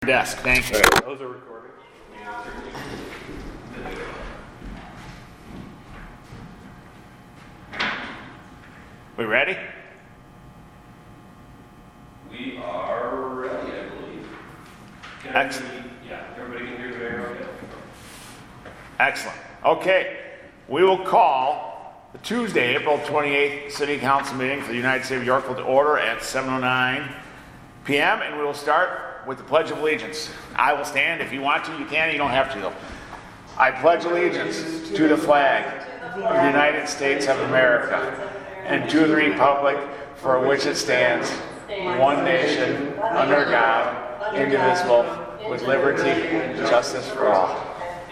Desk, thank you. Right. Those are recorded. We ready? We are ready, I believe. Excellent. Yeah, everybody can hear the mayor okay? Excellent. Okay, we will call the Tuesday, April 28th City Council meeting for the United States of Yorkville to order at 7:09 p.m. and we will start with the Pledge of Allegiance. I will stand. If you want to, you can. You don't have to, though. I pledge allegiance to the flag of the United States of America and to the republic for which it stands, one nation, under God, indivisible, with liberty and justice for all.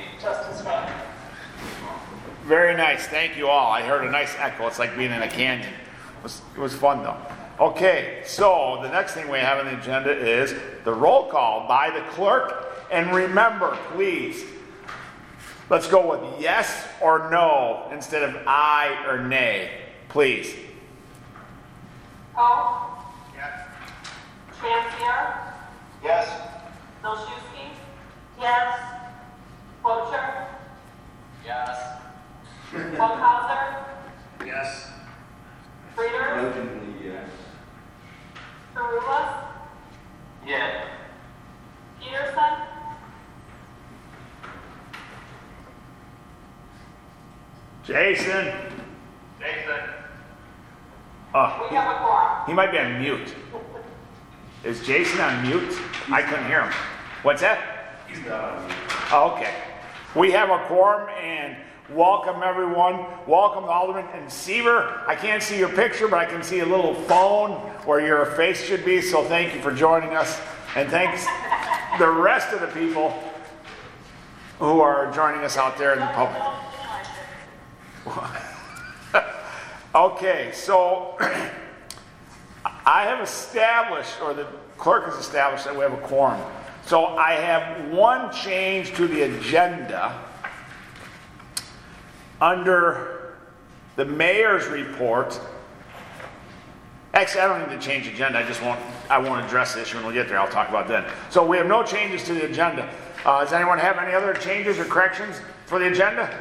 Very nice. Thank you all. I heard a nice echo. It's like being in a canyon. It was fun, though. Okay, so the next thing we have on the agenda is the roll call by the clerk. And remember, please, let's go with yes or no instead of I or nay. Please. Cole? Yes. Champier? Yes. Milszewski? Yes. Poacher? Yes. Bunkhauser? Yes. Frieder? Urgently, yes. Karulas? Yeah. Peterson? Jason. Jason. Oh, We have a quorum. he might be on mute. Is Jason on mute? I couldn't hear him. What's that? He's not on mute. Oh, okay. We have a quorum and welcome everyone. Welcome Alderman and Seaver. I can't see your picture, but I can see a little phone where your face should be. So thank you for joining us. And thanks the rest of the people who are joining us out there in the public. Okay, so I have established, or the clerk has established, that we have a quorum. So I have one change to the agenda under the mayor's report. Actually, I don't need to change the agenda. I won't address the issue when we get there. I'll talk about it then. So we have no changes to the agenda. Does anyone have any other changes or corrections for the agenda?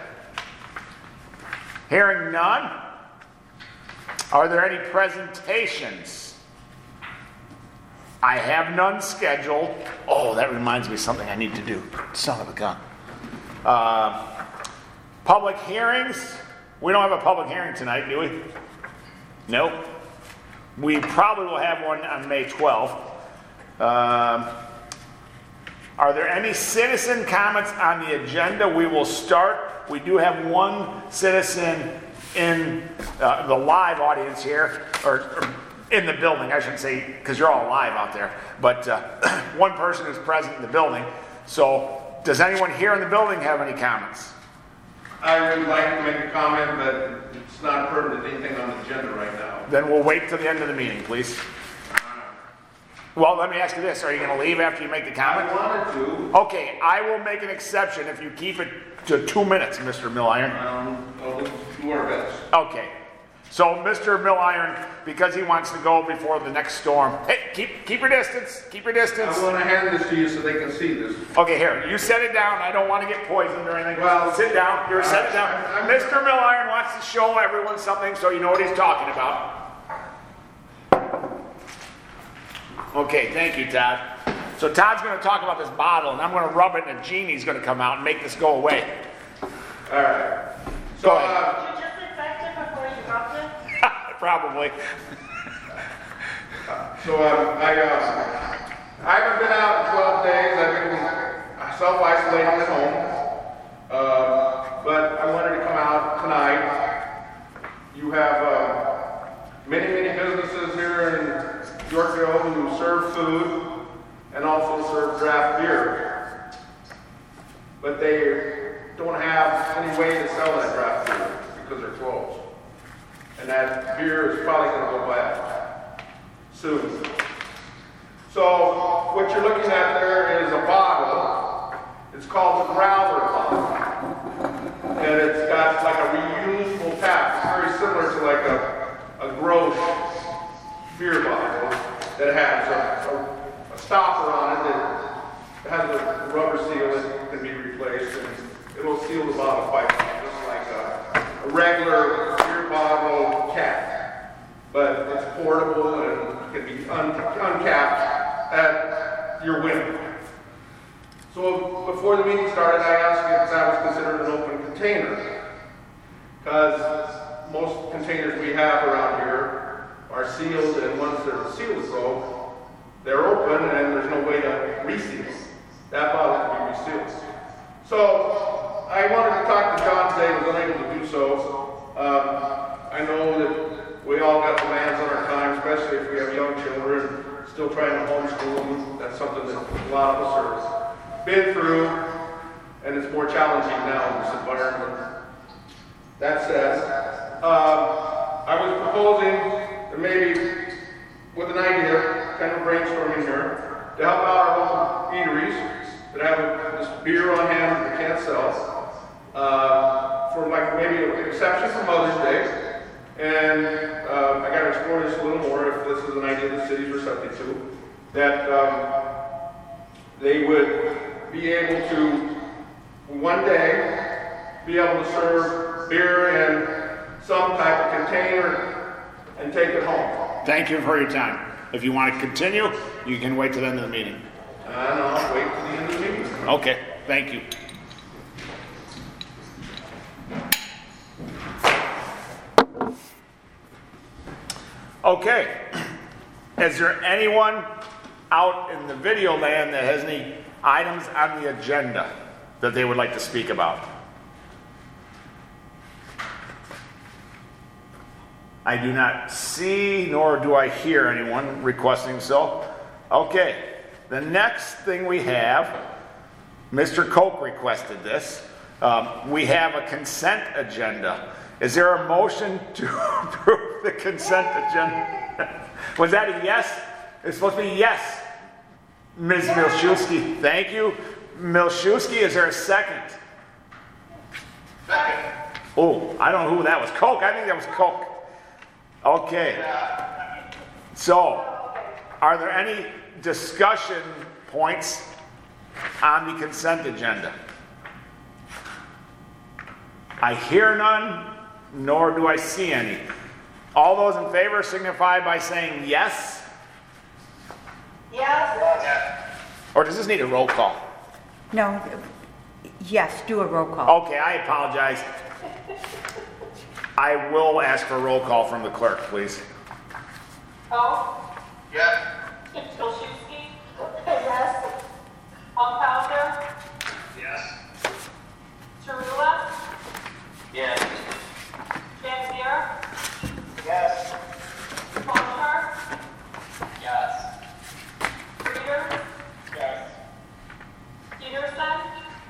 Hearing none. Are there any presentations? I have none scheduled. Oh, that reminds me of something I need to do. Son of a gun. Public hearings. We don't have a public hearing tonight, do we? Nope. We probably will have one on May 12th. Are there any citizen comments on the agenda? We will start. We do have one citizen in the live audience here, or in the building, I shouldn't say, because you're all live out there, but one person is present in the building. So does anyone here in the building have any comments? I would like to make a comment, but it's not pertinent to anything on the agenda right now. Then we'll wait till the end of the meeting, please. Well, let me ask you this. Are you going to leave after you make the comment? I wanted to. Okay, I will make an exception if you keep it to 2 minutes, Mr. Milliron. We'll do our best. Okay. So, Mr. Milliron, because he wants to go before the next storm. Hey, keep your distance. Keep your distance. I want to hand this to you so they can see this. Okay, here. You set it down. I don't want to get poisoned or anything. Well, sit down. You're set it down. Mr. Milliron wants to show everyone something so you know what he's talking about. Okay, thank you, Todd. So Todd's going to talk about this bottle, and I'm going to rub it, and a genie's going to come out and make this go away. All right. Go ahead. Did you just infect it before you rubbed it? Probably. I haven't been out in 12 days. I've been self-isolating at home. But I wanted to come out tonight. You have many businesses here in Yorkville who serve food and also serve draft beer. But they don't have any way to sell that draft beer because they're closed. And that beer is probably going to go bad soon. So what you're looking at there is a bottle. It's called the Growler bottle. And it's got like a reusable tap. It's very similar to like a Grolsch beer bottle that has a stopper on it that regular beer bottle cap, but it's portable and can be uncapped at your whim. So before the meeting started, I asked if that was considered an open container, because most containers we have around here are sealed, and once their seal is broke, they're open and there's no way to reseal them. That bottle can be resealed. So I wanted to talk to John today, was unable to do so. I know that we all got demands on our time, especially if we have young children still trying to homeschool them. That's something that a lot of us are been through, and it's more challenging now in this environment. That said, I was proposing that maybe with an idea, kind of brainstorming here, to help out our local eateries that have this beer on hand that they can't sell, for like maybe an exception for Mother's Day. And I got to explore this a little more if this is an idea the city's receptive to, that they would be able to, one day, be able to serve beer in some type of container and take it home. Thank you for your time. If you want to continue, you can wait till the end of the meeting. No, I'll wait till the end of the meeting. Okay, thank you. Okay, is there anyone out in the video land that has any items on the agenda that they would like to speak about? I do not see nor do I hear anyone requesting so. Okay, the next thing we have, Mr. Koch requested this. We have a consent agenda. Is there a motion to approve the consent agenda? Was that a yes? It's supposed to be yes. Ms. Milszewski, thank you. Milszewski, is there a second? Second. Oh, I don't know who that was. Koch, I think that was Koch. Okay. So, are there any discussion points on the consent agenda? I hear none, nor do I see any. All those in favor signify by saying yes. Yes. Or does this need a roll call? No, yes, do a roll call. Okay, I apologize. I will ask for a roll call from the clerk, please. Oh. Yes. Milszewski. Yes. Pounder. Yes. Tarula. Yes. Janvier. Yes. Palmer. Yes. Reader. Yes. Peterson.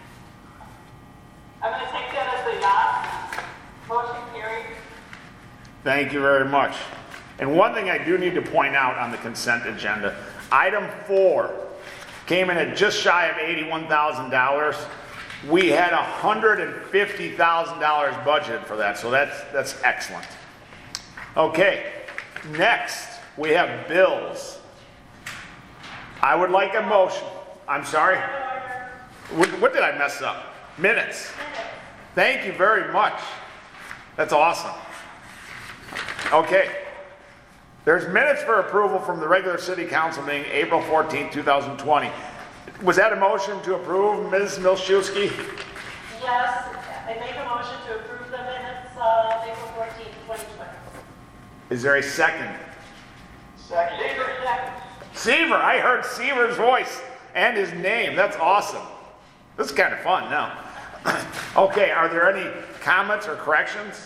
I'm going to take that as a yes. Motion carried. Thank you very much. And one thing I do need to point out on the consent agenda, item 4 came in at just shy of $81,000. We had $150,000 budgeted for that, so that's excellent. Okay, next we have bills. I would like a motion. I'm sorry? What did I mess up? Minutes. Thank you very much. That's awesome. Okay. There's minutes for approval from the regular city council meeting April 14, 2020. Was that a motion to approve, Ms. Milszewski? Yes, I make a motion to approve the minutes of April 14th, 2020. Is there a second? Second. Seaver, I heard Seaver's voice and his name. That's awesome. This is kind of fun now. Okay, are there any comments or corrections?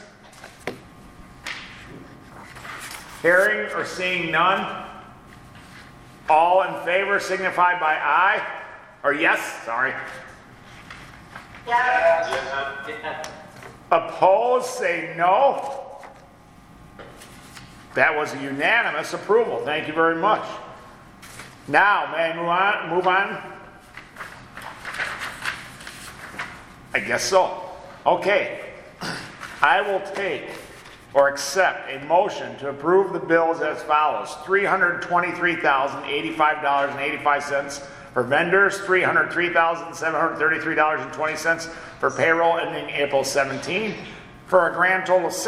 Hearing or seeing none? All in favor signify by aye. Or yes, sorry. Yes. Opposed, say no. That was a unanimous approval. Thank you very much. Now, may I move on? I guess so. Okay. I will take or accept a motion to approve the bills as follows. $323,085.85 for vendors, $303,733.20 for payroll ending April 17, for a grand total of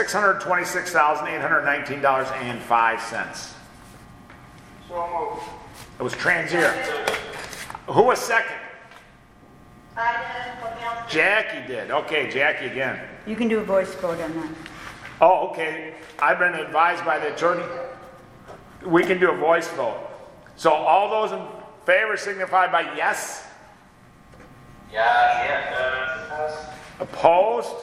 $626,819.05. So moved. It was Transier. Who was second? I did, Pavelski. Jackie did. Okay, Jackie again. You can do a voice vote on that. Oh, okay. I've been advised by the attorney. We can do a voice vote. So all those in favor signify by yes. Yes. Opposed?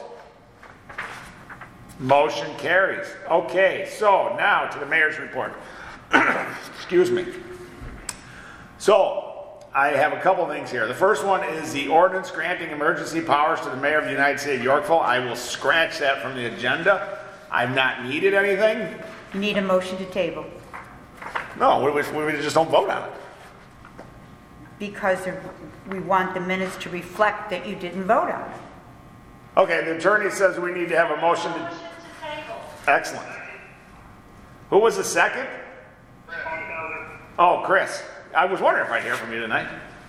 Motion carries. Okay, so now to the mayor's report. Excuse me. So, I have a couple things here. The first one is the ordinance granting emergency powers to the mayor of the United States of Yorkville. I will scratch that from the agenda. I've not needed anything. You need a motion to table No, we just don't vote on it. because we want the minutes to reflect that you didn't vote on it. Okay, the attorney says we need to have a motion to... Motion to table. Excellent. Who was the second? Oh, Chris. I was wondering if I'd hear from you tonight.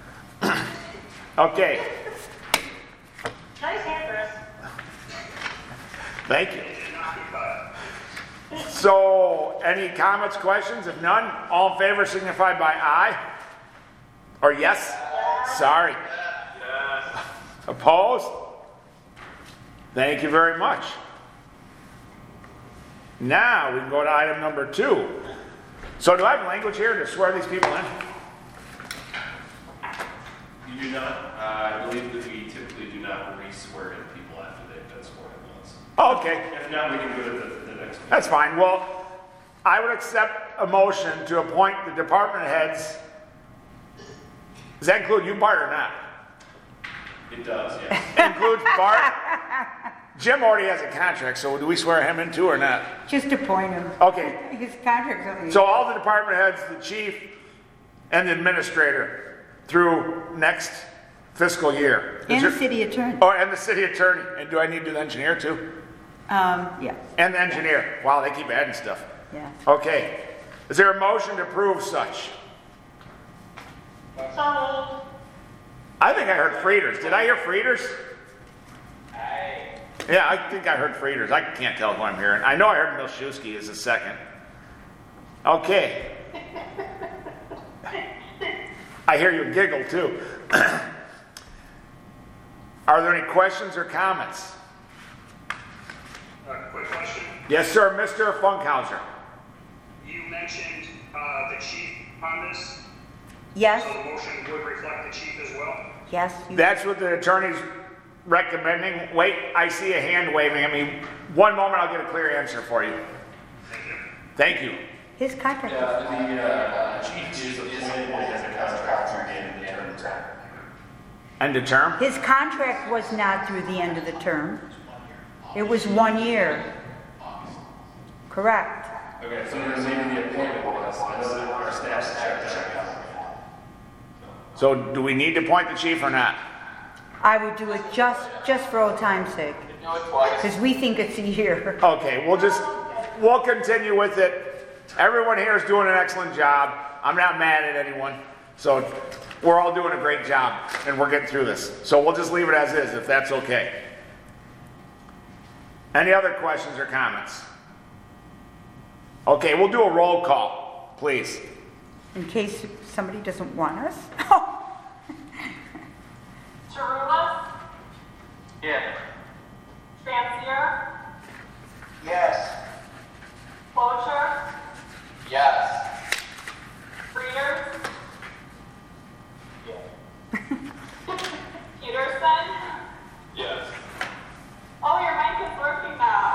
Okay, Nice hand, Chris. thank you. So, any comments, questions? If none, all in favor signify by aye. Or yes? Sorry. Opposed? Thank you very much. Now we can go to item number 2. So do I have language here to swear these people in? You do not, I believe that we typically do not re-swear in people after they've been sworn in once. Oh, okay, If not, we can go to the next one. that's fine. Well, I would accept a motion to appoint the department heads. Does that include you, Bart, or not? It does, yes. Includes Bart? Jim already has a contract, so do we swear him in too or not? Just appoint him. Okay, His contract's only... so all the department heads, the chief, and the administrator through next fiscal year. Is And the there- city attorney. Oh, and the city attorney. And do I need to do the engineer too? Yeah, And the engineer. Wow, they keep adding stuff. yeah. Okay. Is there a motion to approve such? So moved. I think I heard Frieders. Did I hear Frieders? Aye. Yeah, I think I heard Frieders. I can't tell who I'm hearing. I know I heard Milszewski is the second. Okay. I hear you giggle too. Are there any questions or comments? Quick question. Yes, sir, Mr. Funkhauser. You mentioned the chief on this, Yes, so the motion would reflect the chief as well? yes. That's what the attorney's recommending. Wait, I see a hand waving at me. One moment, I'll get a clear answer for you. Thank you. His contract. The chief is appointed and has a contract through the end of the term. End of term? His contract was not through the end of the term. It was 1 year. Correct. Okay, so the name of the appointment was, I know that our staff's checked that out. So do we need to appoint the chief or not? I would do it just for old time's sake, Do it twice. because we think it's a year. Okay, we'll continue with it. Everyone here is doing an excellent job. I'm not mad at anyone. So we're all doing a great job and we're getting through this. So we'll just leave it as is if that's okay. Any other questions or comments? Okay, we'll do a roll call, please. In case somebody doesn't want us. Charulas, Yeah. Transier, Yes. Clocher, Yes. Frieders. Peterson. Yes. Oh, your mic is working now.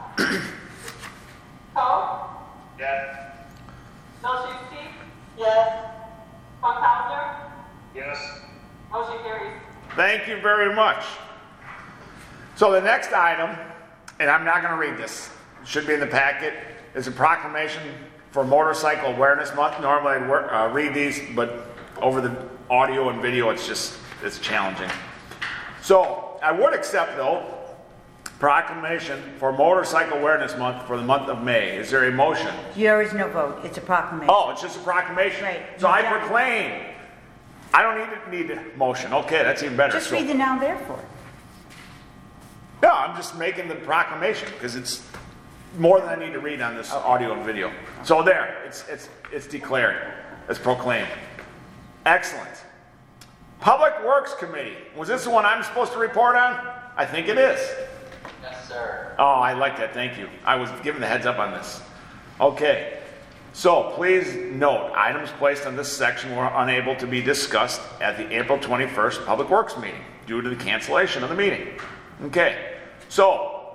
Coe, Yeah. Milszewski. Yes. Funkhauser. Yes. Motion carries. Thank you very much. So the next item, and I'm not going to read this, it should be in the packet, is a proclamation for Motorcycle Awareness Month. Normally I'd read these, but over the audio and video, it's challenging. So I would accept, though, proclamation for Motorcycle Awareness Month for the month of May. Is there a motion? There is no vote. It's a proclamation. Oh, it's just a proclamation. Right. So I Yeah. proclaim. I don't need a motion. Okay, that's even better. Just So- read the now therefore. No, I'm just making the proclamation because it's more than I need to read on this audio and video. So there, it's declared, it's proclaimed. Excellent. Public Works Committee. Was this the one I'm supposed to report on? I think it is. Yes, sir. Oh, I like that. Thank you. I was given the heads up on this. Okay. So please note, items placed on this section were unable to be discussed at the April 21st Public Works meeting due to the cancellation of the meeting. Okay. So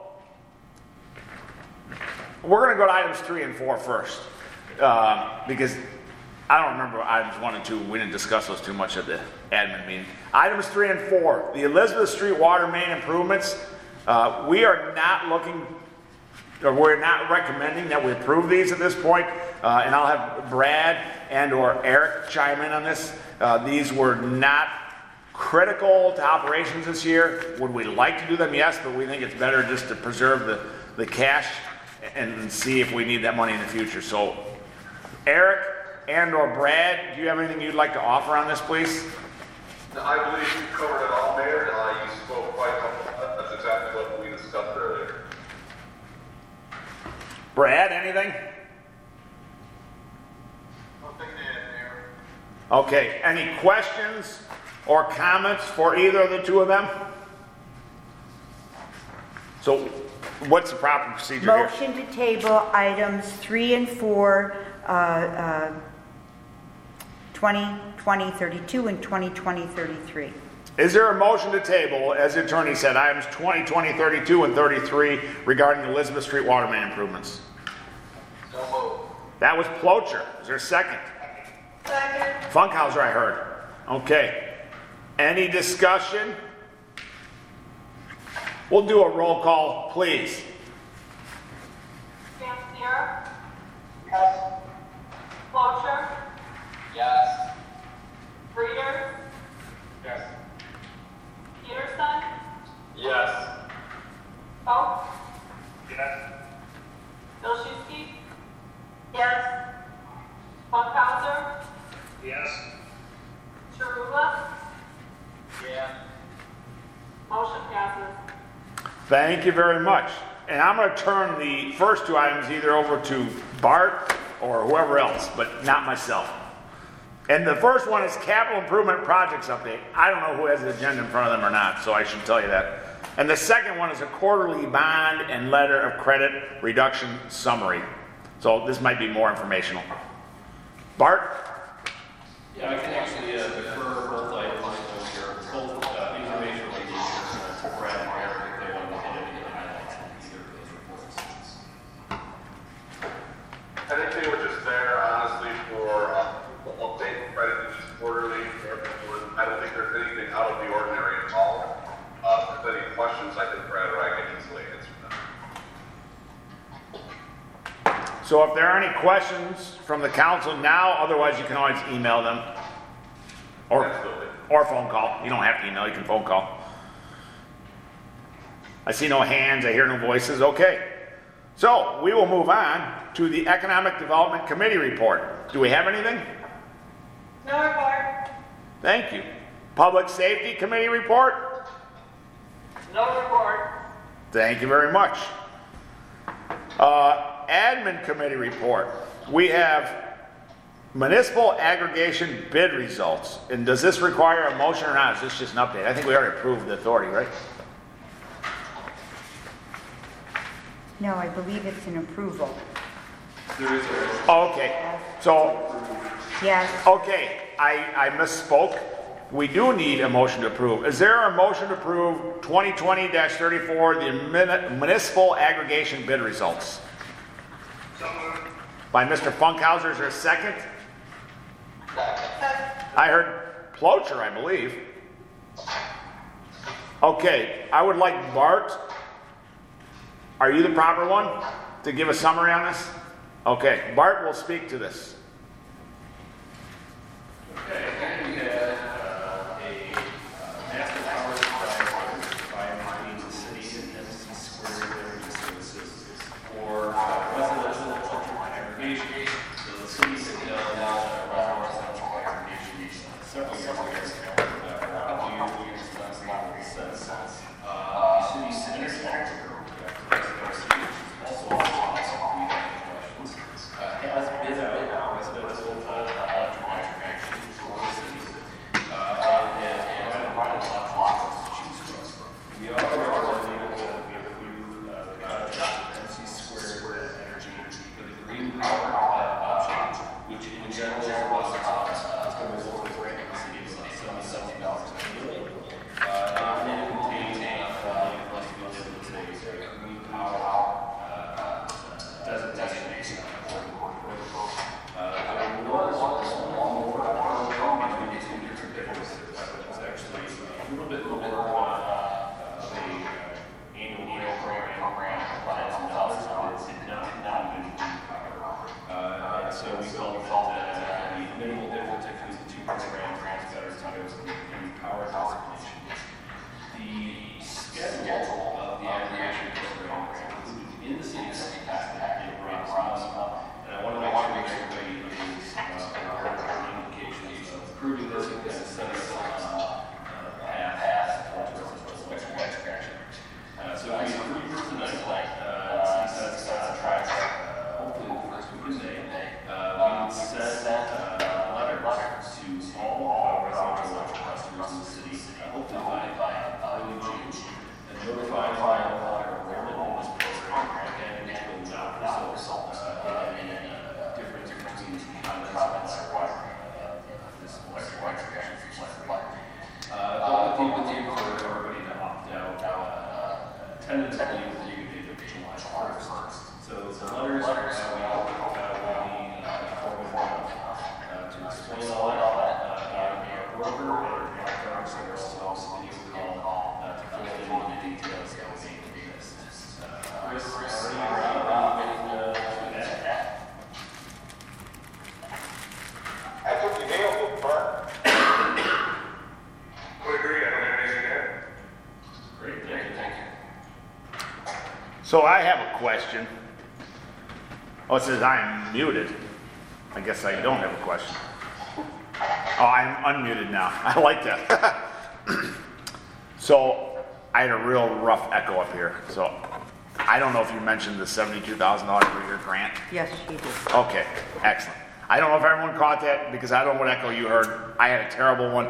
we're going to go to items 3 and 4 first because I don't remember items 1 and 2. We didn't discuss those too much at the admin meeting. Items 3 and 4, the Elizabeth Street water main improvements. We are not looking, or we're not recommending that we approve these at this point. And I'll have Brad and or Eric chime in on this. These were not critical to operations this year. Would we like to do them? Yes, but we think it's better just to preserve the cash and see if we need that money in the future. So Eric and or Brad, do you have anything you'd like to offer on this, please? No, I believe you covered it all, Mayor. You spoke quite well. That's exactly what we discussed earlier. Brad, anything? Nothing to add, Mayor. Okay, any questions or comments for either of the two of them? So what's the proper procedure here? Motion to table items 3 and 4, 2020-32 and 2020-33. Is there a motion to table, as the attorney said, items 20, 20, 32, and 33 regarding the Elizabeth Street water main improvements? So moved. That was Plocher. Is there a second? Second. Funkhauser, I heard. Okay. Any discussion? We'll do a roll call, please. Panzera. Yes. Clocher. Yes. Breeder. Yes. Peterson. Yes. Pope. Yes. Bilczewski. Yes. Funkhauser. Yes. Sharula. Yeah. Motion passes. Thank you very much. And I'm going to turn the first two items either over to Bart or whoever else, but not myself. And the first one is capital improvement projects update. I don't know who has the agenda in front of them or not, so I should tell you that. And the second one is a quarterly bond and letter of credit reduction summary. So this might be more informational. Bart? Yeah, I can actually defer both items, both information releases to Brad and Eric if they want to get into the highlights of either of those reports. I think they were just there, honestly, for update credit just quarterly. I don't think there's anything out of the ordinary at all. If there's any questions, I think Brad or I can easily answer them. So if there are any questions from the council now, otherwise you can always email them. Absolutely. Or phone call. You don't have to email, you can phone call. I see no hands, I hear no voices. Okay. So we will move on to the Economic Development Committee report. Do we have anything? No report. Thank you. Public Safety Committee report? No report. Thank you very much. Admin Committee report. We have municipal aggregation bid results. And does this require a motion or not? Is this just an update? I think we already approved the authority, right? No, I believe it's an approval. Oh, okay. So, Yes. okay, I misspoke. We do need a motion to approve. Is there a motion to approve 2020-34, the municipal aggregation bid results? So moved. By Mr. Funkhauser, is there a second? Second. I heard Plocher, I believe. Okay, I would like Bart. Are you the proper one to give a summary on this? Okay, Bart will speak to this. Okay, and we had a master power supply providing the city and Edison Square energy services for residential electrical aggregation. So the city said reservoir central aggregation several years ago. For a couple years, last month, since the city little bit more of a annual program applied some dollars, but it did not even and so we felt that the minimal difference between the two programs better to empower conservation. The schedule of the aggregation program is included in the city packet. It runs and I want to make sure everybody is aware of the implications of approving this and set us path towards electric action. So we approve this tonight. City sets a track, hopefully the first week of May. We would send letters to all residential electric customers in the city, hopefully by early June, and notify them of our enrollment in this program and which will not result in any difference between the province and this electric action supply. The team for everybody to opt out tentatively with the due date of July 1st. So the letters will be informative to explain all that, and our broker or our service will also give you a call to fill in the details that we need to list. Chris, are you anything to add? I took the nail to the park. Would agree, I don't have anything there. Great, thank you. So I have a question. Oh, it says I am muted. I guess I don't have a question. Oh, I'm unmuted now. I like that. So I had a real rough echo up here. So I don't know if you mentioned the $72,000 per year grant. Yes, she did. Okay, excellent. I don't know if everyone caught that because I don't know what echo you heard. I had a terrible one.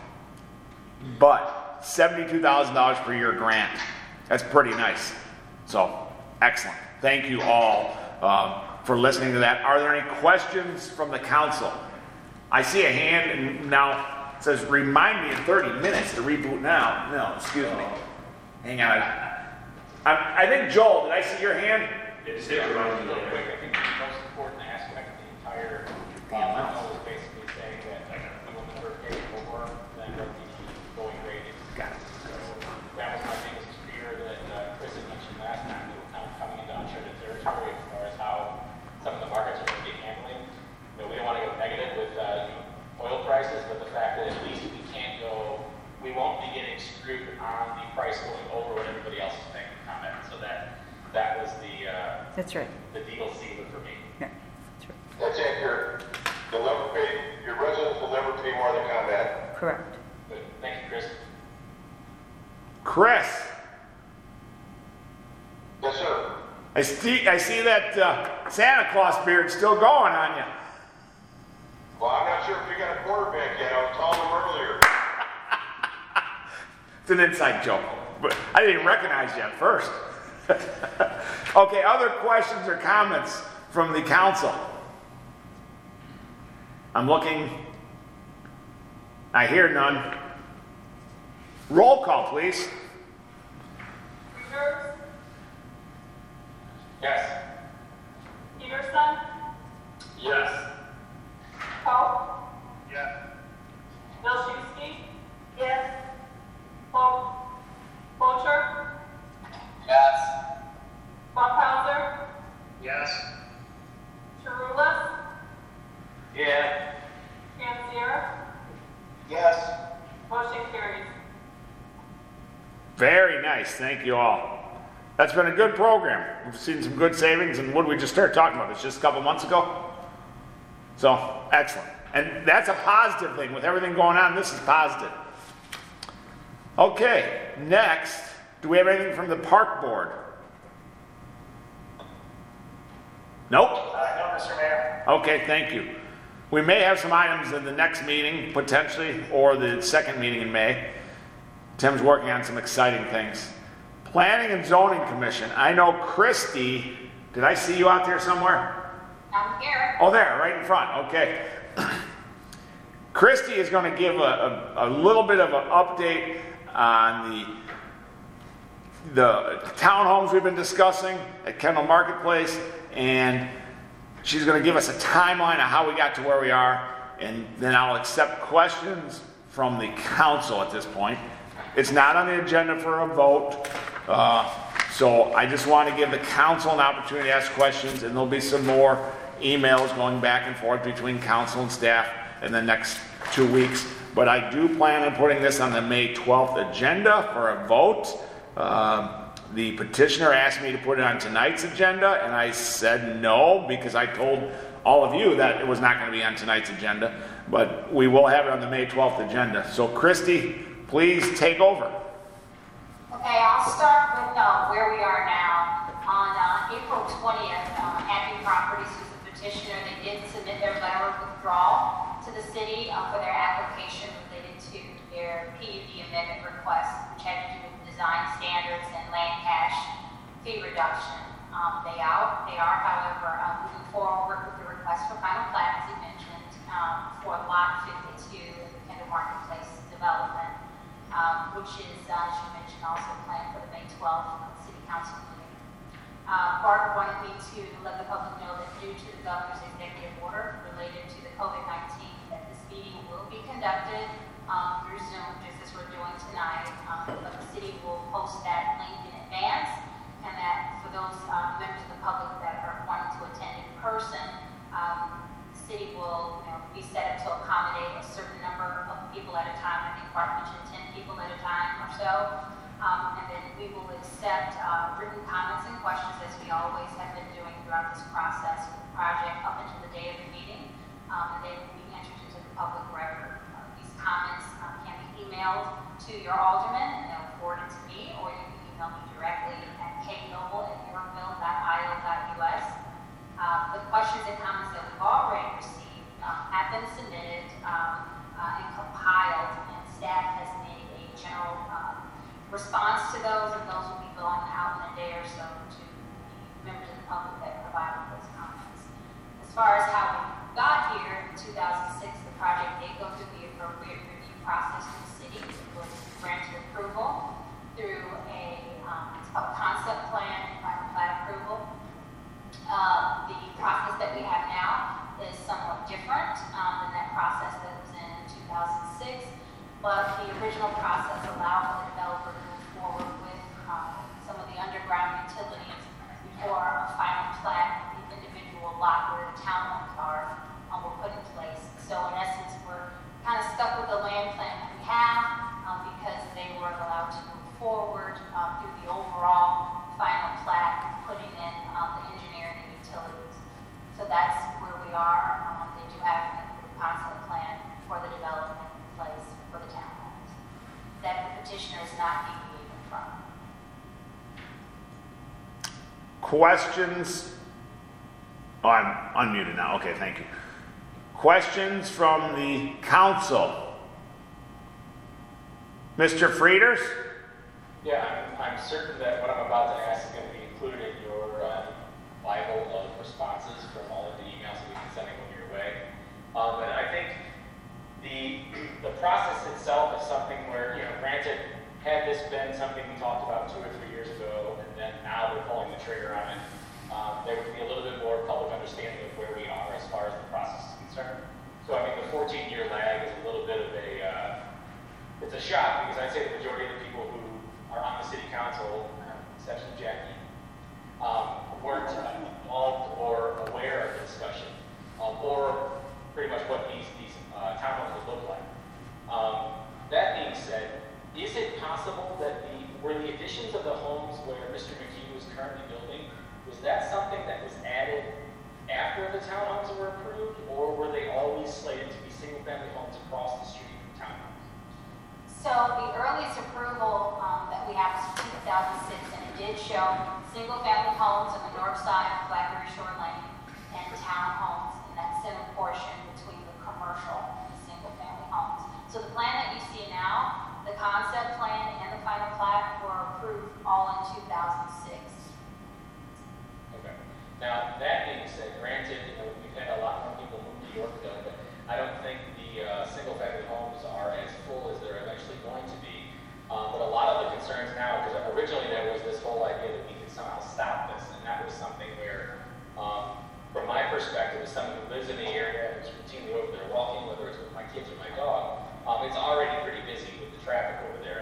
But $72,000 per year grant, that's pretty nice. So, excellent. Thank you all for listening to that. Are there any questions from the council? I see a hand and now it says, remind me in 30 minutes to reboot now. No, excuse me. Hang on. I think, Joel, did I see your hand? Yeah, just hit remind me. Real quick, I think the most important aspect of the entire memo is basically saying that we will never pay more than what the going rate is. Got it. So that was my biggest fear that Chris had mentioned last time, that we're kind of coming into uncharted territory as far as how some of the markets are going to be handling. You know, we don't want to go negative with oil prices, but the fact that at least we can't go, we won't be getting screwed on the price going over what everybody else is paying for comment. So that was That's right. the deal sealer for me. Yeah, that's right. That's accurate. You'll never pay, your residents will never pay more than combat. Correct. Good. Thank you, Chris. Chris, Yes, sir. I see that Santa Claus beard still going on you. Well, I'm not sure if you got a quarterback yet. I was telling them earlier. It's an inside joke, but I didn't recognize you at first. Okay, other questions or comments from the council? I'm looking. I hear none. Roll call, please. Reavers, Yes. Peterson, Yes. Pope, Yes. Milczewski. Yes. Polcher, Yes. Funkhauser, Yes. Chirulis, Yeah. Panzera, Yes. motion carries. Very nice. Thank you all. That's been a good program. We've seen some good savings, and what did we just start talking about? It's just a couple months ago. So, excellent. And that's a positive thing. With everything going on, this is positive. Okay, next, do we have anything from the park board? Nope. No, Mr. Mayor. Okay, thank you. We may have some items in the next meeting, potentially, or the second meeting in May. Tim's working on some exciting things. Planning and Zoning Commission. I know Christy, did I see you out there somewhere? I'm here. Oh, there, right in front. Okay. Christy is going to give a little bit of an update on the townhomes we've been discussing at Kendall Marketplace, and she's going to give us a timeline of how we got to where we are, and then I'll accept questions from the council at this point, It's not on the agenda for a vote. So I just want to give the council an opportunity to ask questions, and there'll be some more emails going back and forth between council and staff in the next 2 weeks. But I do plan on putting this on the May 12th agenda for a vote. The petitioner asked me to put it on tonight's agenda, and I said no, because I told all of you that it was not going to be on tonight's agenda. But we will have it on the May 12th agenda. So Christy, please take over. Okay, I'll start with where we are now. On April 20th, Happy Properties, who's the petitioner, they did submit their letter of withdrawal to the city for their application related to their PUD amendment request, which had to do with design standards and land cash fee reduction. They are, however, moving forward with the request for final plat, as you mentioned, for Lot 52 in the Marketplace development, which is, as you mentioned, also planned for the May 12th City Council meeting. Bart wanted me to let the public know that due to the governor's executive order related to the COVID-19, that this meeting will be conducted through Zoom, just as we're doing tonight. But the city will post that link in advance, and that for those members of the public that are wanting to attend in person, the city will be set up to accommodate a certain number of people at a time. I think Bart mentioned 10 people at a time or so. And then we will accept written comments and questions, as we always have been doing throughout this process with the project up until the day of the meeting. And they will be entered into the public record. These comments can be emailed to your alderman, and they'll forward it to me, or you can email me directly at knoble@yorkville.io.us. The questions and comments that we've already received have been submitted and compiled, and staff has made a general response to those, and those will be going out in a day or so to the members of the public that provided those comments. As far as how we got here in 2006, the project did go through the appropriate review process with the city. It was granted approval through a concept plan and final plat approval. The process that we have now is somewhat different than that process that was in 2006, but the original process allowed for the developer to move forward with some of the underground utilities before a final plat, the individual lot where the townhomes are, were put in place. So in essence, we're kind of stuck with the land plan that we have because they weren't allowed to move forward through the overall final plat, putting in the engineering and utilities. So that's where we are. They do have a concept plan for the development in place for the townhomes that the petitioner is not deviating from. Questions? Oh, I'm unmuted now. Okay, thank you. Questions from the council? Mr. Frieders? Yeah, I'm certain that what I'm about to ask is going to be included in your Bible of responses from all of the emails that we've been sending over your way. But I think the process itself is something where, granted, had this been something we talked about 2 or 3 years ago, and then now we're pulling the trigger on it, there would be a little bit more public understanding of where we are as far as the process is concerned. So, I mean, the 14-year lag is a little bit of it's a shock, because I'd say the majority of the people who are on the city council, exception of Jackie, weren't involved or aware of the discussion, or pretty much what these townhomes would look like. That being said, is it possible that were the additions of the homes where Mr. McKee was currently building, was that something that was added after the townhomes were approved, or were they always slated to be single-family homes across the street from townhomes? So the earliest approval that we have is from 2006, and it did show single-family homes on the north side of Blackberry Shore Lane and townhomes in that center portion between the commercial and the single-family homes. So the plan that you see now, the concept plan and the final plat were approved all in 2006. Okay. Now, that being said, granted, we've had a lot more people move to Yorkville, but I don't think the single-family homes are as full as they're eventually going to be. But a lot of the concerns now, because originally there was this whole idea that we could somehow stop this, and that was something where, from my perspective, as someone who lives in the area and is routinely over there walking, whether it's with my kids or my dog, it's already pretty busy with the traffic over there.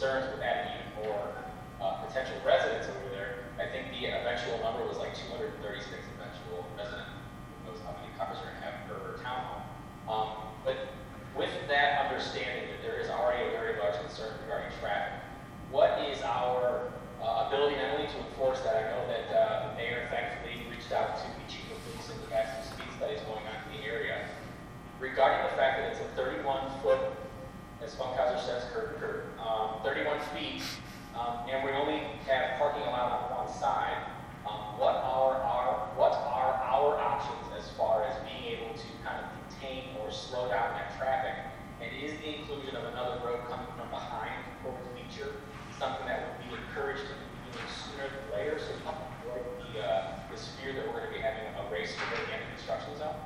concerns with adding even more potential residents over there. I think the eventual number was like 236 eventual resident. Who knows how many cars you're going to have per townhome. But with that understanding that there is already a very large concern regarding traffic, what is our ability not only to enforce that? I know that the mayor thankfully reached out to the chief of police and had some speed studies going on in the area regarding the fact that it's a 31-foot, as Funkhauser says, 31 feet, and we only have parking allowed on one side. What are our options as far as being able to kind of contain or slow down that traffic? And is the inclusion of another road coming from behind towards Beecher something that would be encouraged to be doing sooner than later, so we can avoid this fear that we're going to be having a race to the end of the construction zone?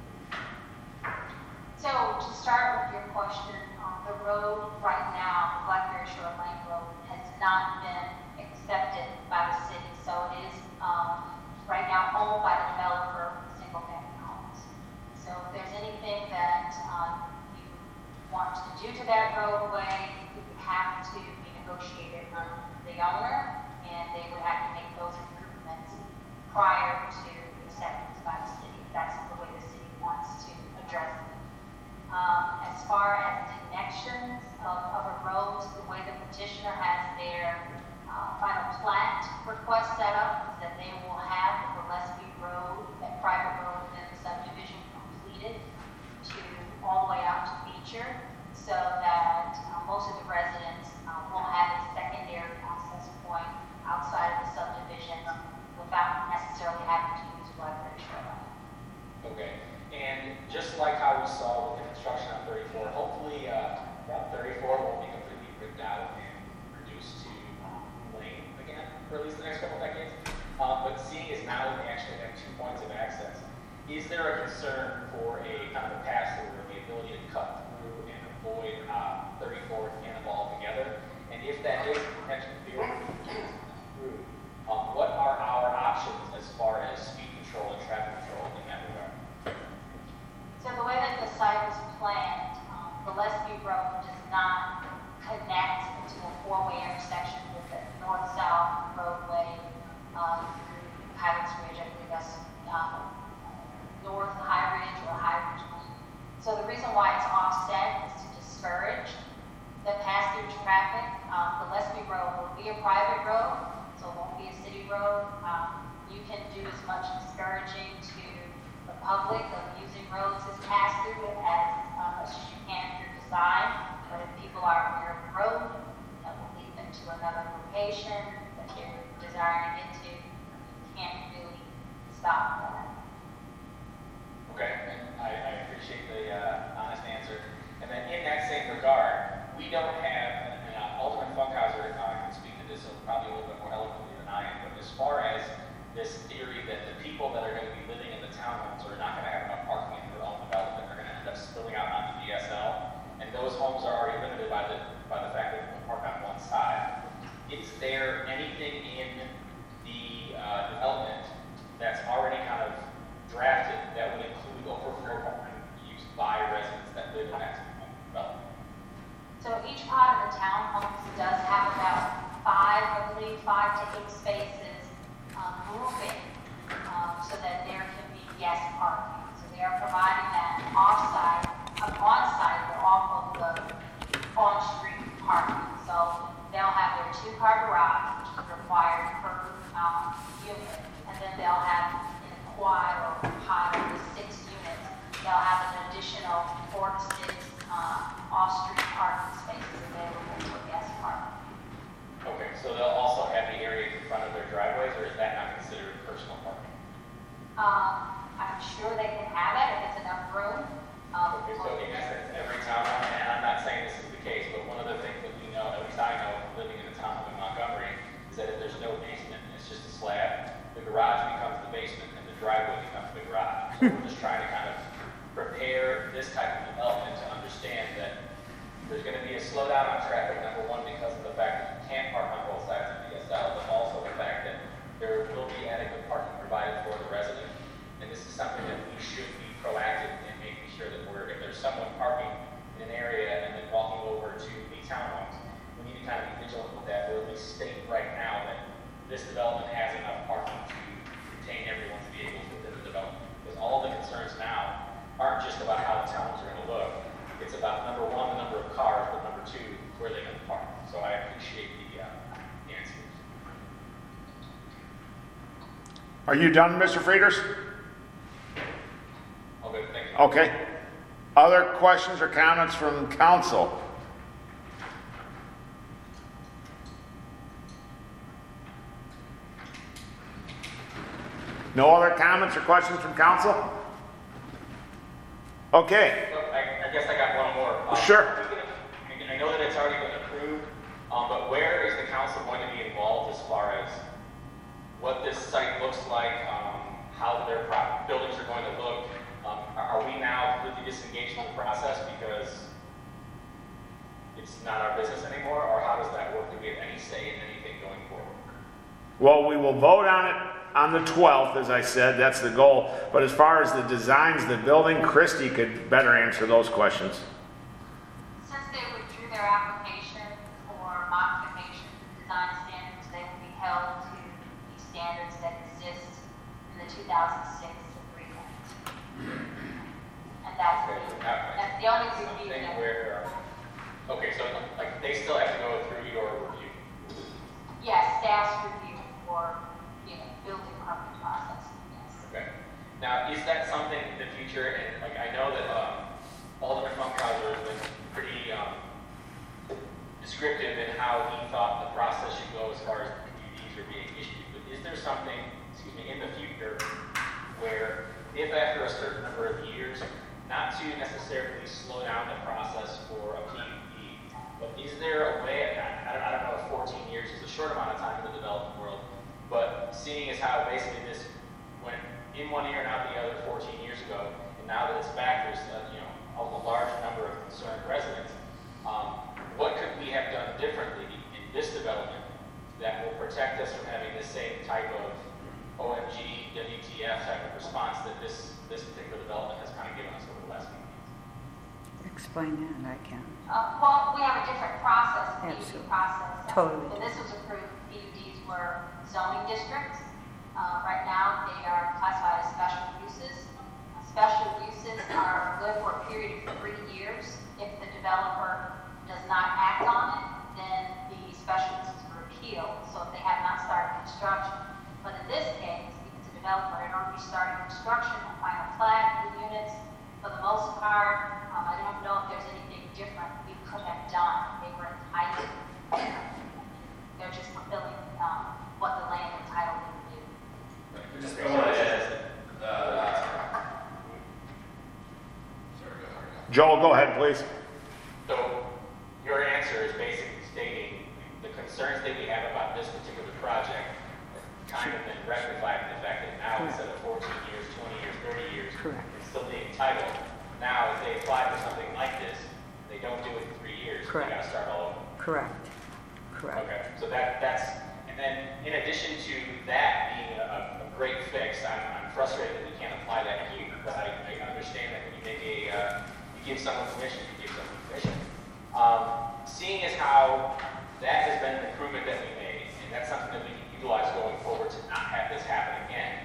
So to start with your question, the road right now, Blackberry Shore Lane Road, has not been accepted by the city. So it is right now owned by the developer of single-family homes. So if there's anything that you want to do to that roadway, it would have to be negotiated with the owner, and they would have to make those improvements prior to acceptance by the city. That's the way the city wants to address it. As far as connections of a road, the way the petitioner has their final plat request set up is that they will have the Gillespie Road, that private road within the subdivision, completed to all the way out to Beecher, so that most of the residents will have a secondary access point outside of the subdivision without necessarily having to use Blackberry Shore Lane. Okay. And just like how we saw with the construction on 34, hopefully that 34 won't be completely ripped out and reduced to lane again for at least the next couple decades. But seeing as now we actually have 2 points of access, is there a concern for a kind of a pass-through or the ability to cut through and avoid 34 Cannonball altogether? And if that is potentially through, what are our options as far as speed control and traffic control in that regard? So the way that the site was planned, Gillespie Road does not connect into a four-way intersection with the north-south roadway through Highlands Ridge. I believe that's North High Ridge or High Ridge. So the reason why it's offset is to discourage the pass-through traffic. Gillespie Road will be a private road, so it won't be a city road. You can do as much discouraging to the public of using roads as pass-through as much as you can through design. But if people are aware of the road, that will lead them to another location that they're desiring to get to. You can't really stop that. Okay, and I appreciate the honest answer. And then in that same regard, we don't have, and Alderman Funkhauser can speak to this probably a little bit more eloquently than I am, but as far as this theory that the people that are going to be living in the townhomes are not going to have enough parking in their own development, they're going to end up spilling out onto DSL, and those homes are already limited by the fact that they can park on one side. Is there anything in the development that's already kind of drafted that would include overflow parking used by residents that live in that development? So each part of the townhomes does have about 5 to 8 spaces moving so that there can be guest parking. So they are providing that on-site, but off of the on-street parking. So they'll have their 2-car garage, which is required per unit, and then they'll have in a quad or pod with 6 units, they'll have an additional 4 to 6 off-street parking spaces available for guest parking. Okay, so they'll also have the areas in front of their driveways, or is that not considered personal parking? I'm sure they can have it if it's enough room. Okay, so in essence, every townhome, and I'm not saying this is the case, but one of the things that we know, at least I know, living in a townhome in Montgomery, is that if there's no basement and it's just a slab, the garage becomes the basement and the driveway becomes the garage. So we're just trying to kind of prepare this type of development to understand that there's going to be a slowdown on traffic, number one, because of the fact that you can't park on both sides of DSL, but also the fact that there will be adequate parking provided for the resident. And this is something that we should be proactive in making sure that if there's someone parking in an area and then walking over to the townhomes, we need to kind of be Are you done, Mr. Frieders? All good, thank you. Okay. Other questions or comments from council? No other comments or questions from council? Okay. Well, I guess I got one more. Sure. I know that it's already been approved, but where is the council going to be involved as far as what this site looks like, how their buildings are going to look? Are we now completely disengaged from the process because it's not our business anymore, or how does that work? Do we have any say in anything going forward? Well, we will vote on it on the 12th, as I said, that's the goal. But as far as the designs, the building, Christie could better answer those questions. Since they withdrew their application for modification to design standards, they will be held to the standards that exist in the 2006 agreement. And that's the only review Something that. where, okay, so like they still have to go through your review. Yes, staff's review for, building permit process, yes. Okay. Now, is that something in the future? And like I know that Alderman Funkhauser has been pretty descriptive in how he thought the process should go as far as PUDs are being issued. But is there something, in the future where if after a certain number of years, not to necessarily slow down the process for a PUD, but is there a way, I don't know if 14 years is a short amount of time in the development world, but seeing as how basically this went in one ear and out the other 14 years ago, and now that it's back, there's a large number of concerned residents. What could we have done differently in this development that will protect us from having the same type of OMG, WTF type of response that this particular development has kind of given us over the last few years? Explain that, I can. Well, we have a different process, the PUD Absolutely. process. Totally. When this was approved, PUDs were zoning districts. Right now, they are classified as special uses. Special uses are good for a period of 3 years. If the developer does not act on it, then the special uses are repealed. So if they have not started construction. But in this case, because the developer had already started construction, the final plat, the units, for the most part, I don't know if there's anything different we could have done. They were entitled. They're just fulfilling what the land entitled them to do. Just I want to add, Joel, go ahead, please. So your answer is basically stating the concerns that we have about this particular project kind of been rectified in the fact that now instead of 14 years, 20 years, 30 years, Correct. it's still being entitled. Now, if they apply for something like this, they don't do it in 3 years. Correct. They got to start all over. Correct. Okay, so that's, and then in addition to that being a great fix, I'm frustrated that we can't apply that here, but I understand that when you make you give someone permission, you give someone permission. Seeing as how that has been an improvement that we made, and that's something that we can utilize going forward to not have this happen again.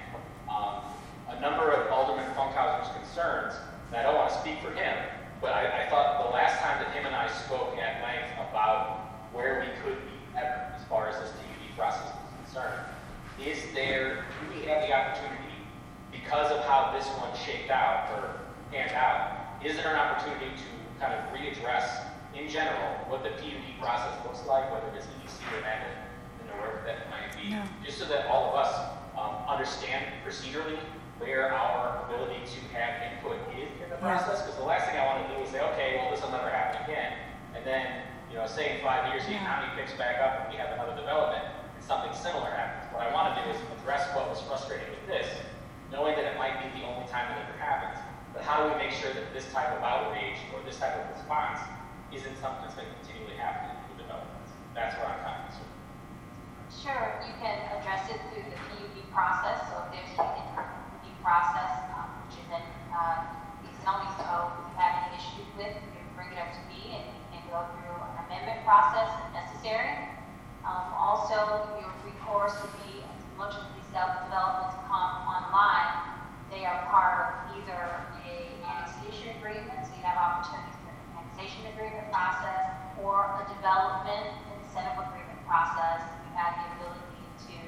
A number of Alderman Funkhauser's concerns, and I don't want to speak for him, but I thought the last time that him and I spoke at length about where we could be ever as far as this PUD process is concerned, do we have the opportunity, because of how this one shaped out or panned out, is there an opportunity to kind of readdress in general what the PUD process looks like, whether it's EDC or amended, and wherever that might be, just so that all of us understand procedurally where our ability to have input is in the process? Because the last thing I want to do is say, okay, well, this will never happen again. And then, say in 5 years, the economy picks back up and we have another development and something similar happens. What I want to do is address what was frustrating with this, knowing that it might be the only time that it ever happens. But how do we make sure that this type of outrage or this type of response isn't something that's going to continually happen in new developments? That's where I'm kind of concerned. Sure, you can address it through the PUD process. So if there's anything in the PUD process, which is in zoning code, if you have any issues with, you can bring it up to me and we can go through an amendment process if necessary. Also, your recourse would be, as much as these developments come online, they are part of either a annexation agreement, so you have opportunities for an annexation agreement process, or a development incentive agreement process. You have the ability to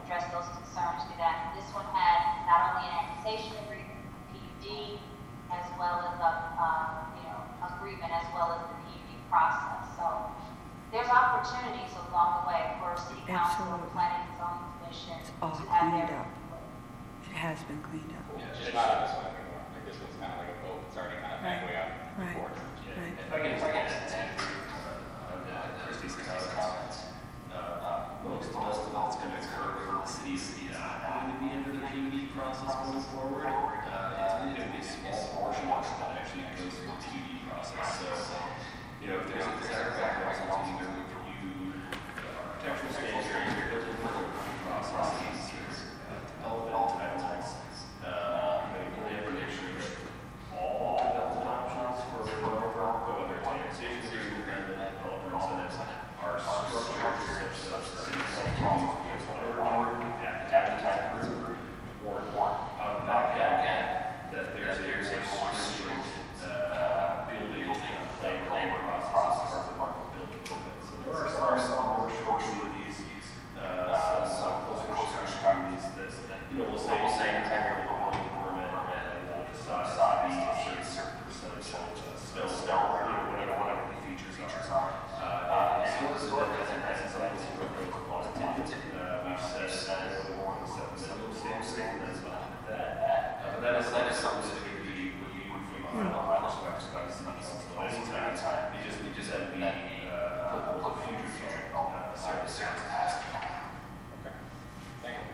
address those concerns through that. This one had not only an annexation agreement with PUD, as well as a, agreement as well as the PUD process. So there's opportunities along the way for City Council, Absolutely. Planning and Zoning Commission It's all to have cleaned their up. It has been cleaned up. Yeah, just not on this one anymore. Like this one's kind of like a boat. It's already kind of halfway out the Right. port. Right. If I can add Christie's comments, most of that's going to occur from the city's not having to be under the PUD process going forward. It's only going to be a small portion of it that actually goes through the PUD process. So, if there's a desire for council to either review architectural standards or building processes or development entitlements, they have to make sure that all development options for whether it's annexation or independent development incentives are structured such that the city council can use whatever appetite group or on the back end that there's a more stringent building plan process as part of the building permit. So there are some more short communities, some closer communities that will say entirely building permit and will decide to be a certain percentage of stone, whatever the features are. And so this is as something that's quantitative. We've said more than 7 million sales, that's not that. But that is something that would be from a perspective by the city council anytime. We just have to be applicable to future services. Okay. Thank you.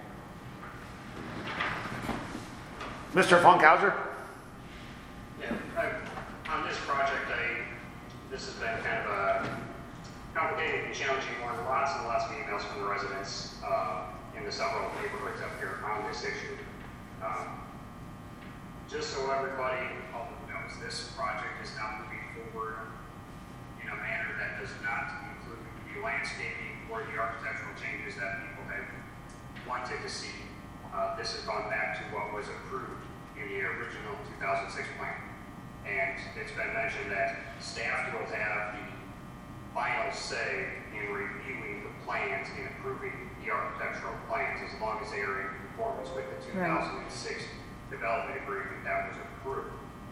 Mr. Funkhauser? Yeah, on this project, this has been kind of a complicated and challenging one. Lots and lots of emails from the residents in the several neighborhoods up here on this issue. Just so everybody knows, this project is now moving forward in a manner that does not include the landscaping or the architectural changes that people have wanted to see. This has gone back to what was approved in the original 2006 plan. And it's been mentioned that staff will have the final say in reviewing the plans and approving the architectural plans as long as they are in conformance with the 2006 development agreement that was approved.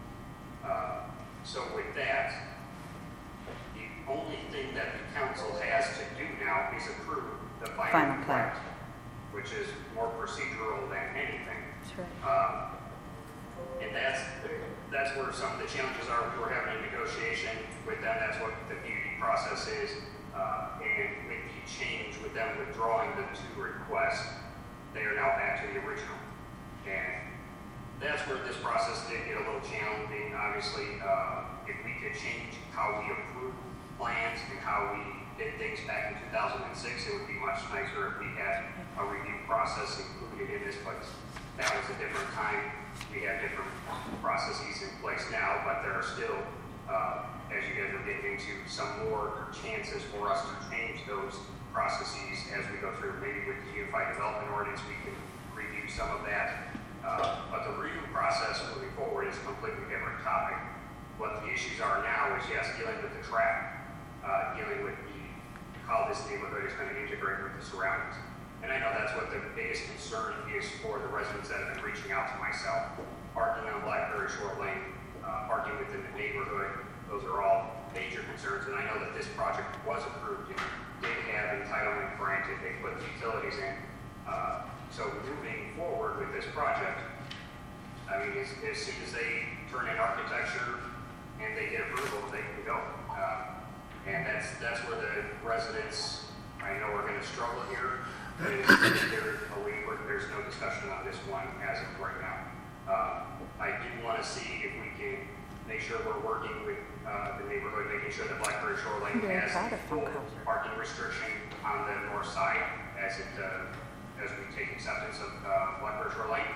So with that, the only thing that the council has to do now is approve the final plan, which is more procedural than anything. That's right. And that's where some of the challenges are. We're having a negotiation with them. That's what the PUD process is. And with the change with them withdrawing the 2 requests, they are now back to the original. And that's where this process did get a little challenging. Obviously, if we could change how we approve plans and how we did things back in 2006, it would be much nicer if we had a review process included in this, but that was a different time. We have different processes in place now, but there are still, as you guys are getting into, some more chances for us to change those processes as we go through. Maybe with the Unified Development Ordinance, we can review some of that. But the review process moving forward is a completely different topic. What the issues are now is, yes, dealing with the traffic, dealing with how this neighborhood is going to integrate with the surroundings. And I know that's what the biggest concern is for the residents that have been reaching out to myself. Parking on Blackberry Shore Lane, parking within the neighborhood, those are all major concerns. And I know that this project was approved and did have entitlement granted. They put utilities in. So moving forward with this project, I mean, as soon as they turn in architecture and they get approval, they can go. And that's where the residents, I know, are going to struggle here. There's no discussion on this one as of right now. I do want to see if we can make sure we're working with the neighborhood, making sure that Blackberry Shore Lane has a full parking restriction on the north side as we take acceptance of Blackberry Shore Lane.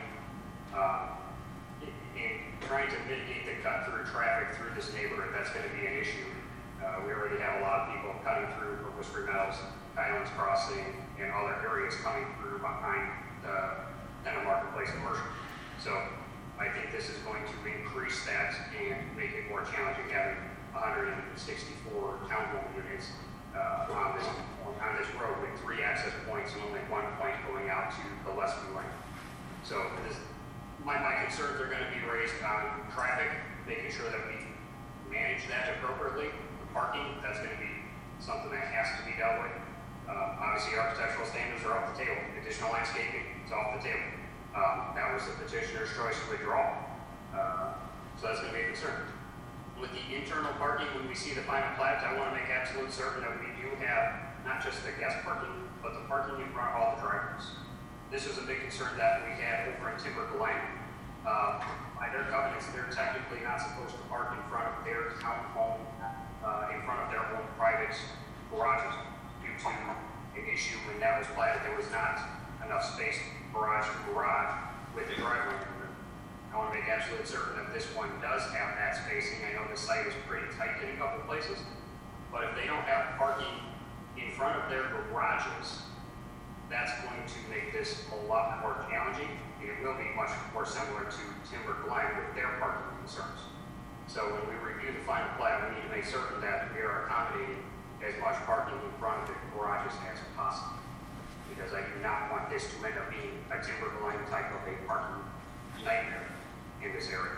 In trying to mitigate the cut-through traffic through this neighborhood, that's going to be an issue. We already have a lot of people cutting through for Whispering Meadows, Islands Crossing, and other areas coming through behind the Marketplace Commercial. So I think this is going to increase that and make it more challenging having 164 townhome units on this road with 3 access points and only 1 point going out onto the Leslie lane. So my concerns are going to be raised on traffic, making sure that we manage that appropriately. The parking, that's going to be something that has to be dealt with. Obviously, architectural standards are off the table. Additional landscaping is off the table. That was the petitioner's choice to withdraw. So that's going to be a concern. With the internal parking, when we see the final plat, I want to make absolute certain that we do have not just the guest parking, but the parking in front of all the driveways. This was a big concern that we had over in Timber Glen. By their covenants, they're technically not supposed to park in front of their townhome, in front of their own private garages due to an issue when that was platted. There was not enough space, garage to garage, with the driveway. I want to make absolutely certain that this one does have that spacing. I know the site is pretty tight in a couple places, but if they don't have parking in front of their garages, that's going to make this a lot more challenging. It will be much more similar to Timber Glen with their parking concerns. So when we review the final plat, we need to make certain that we are accommodating as much parking in front of the garages as possible. Because I do not want this to end up being a Timber Glen type of a parking nightmare in this area.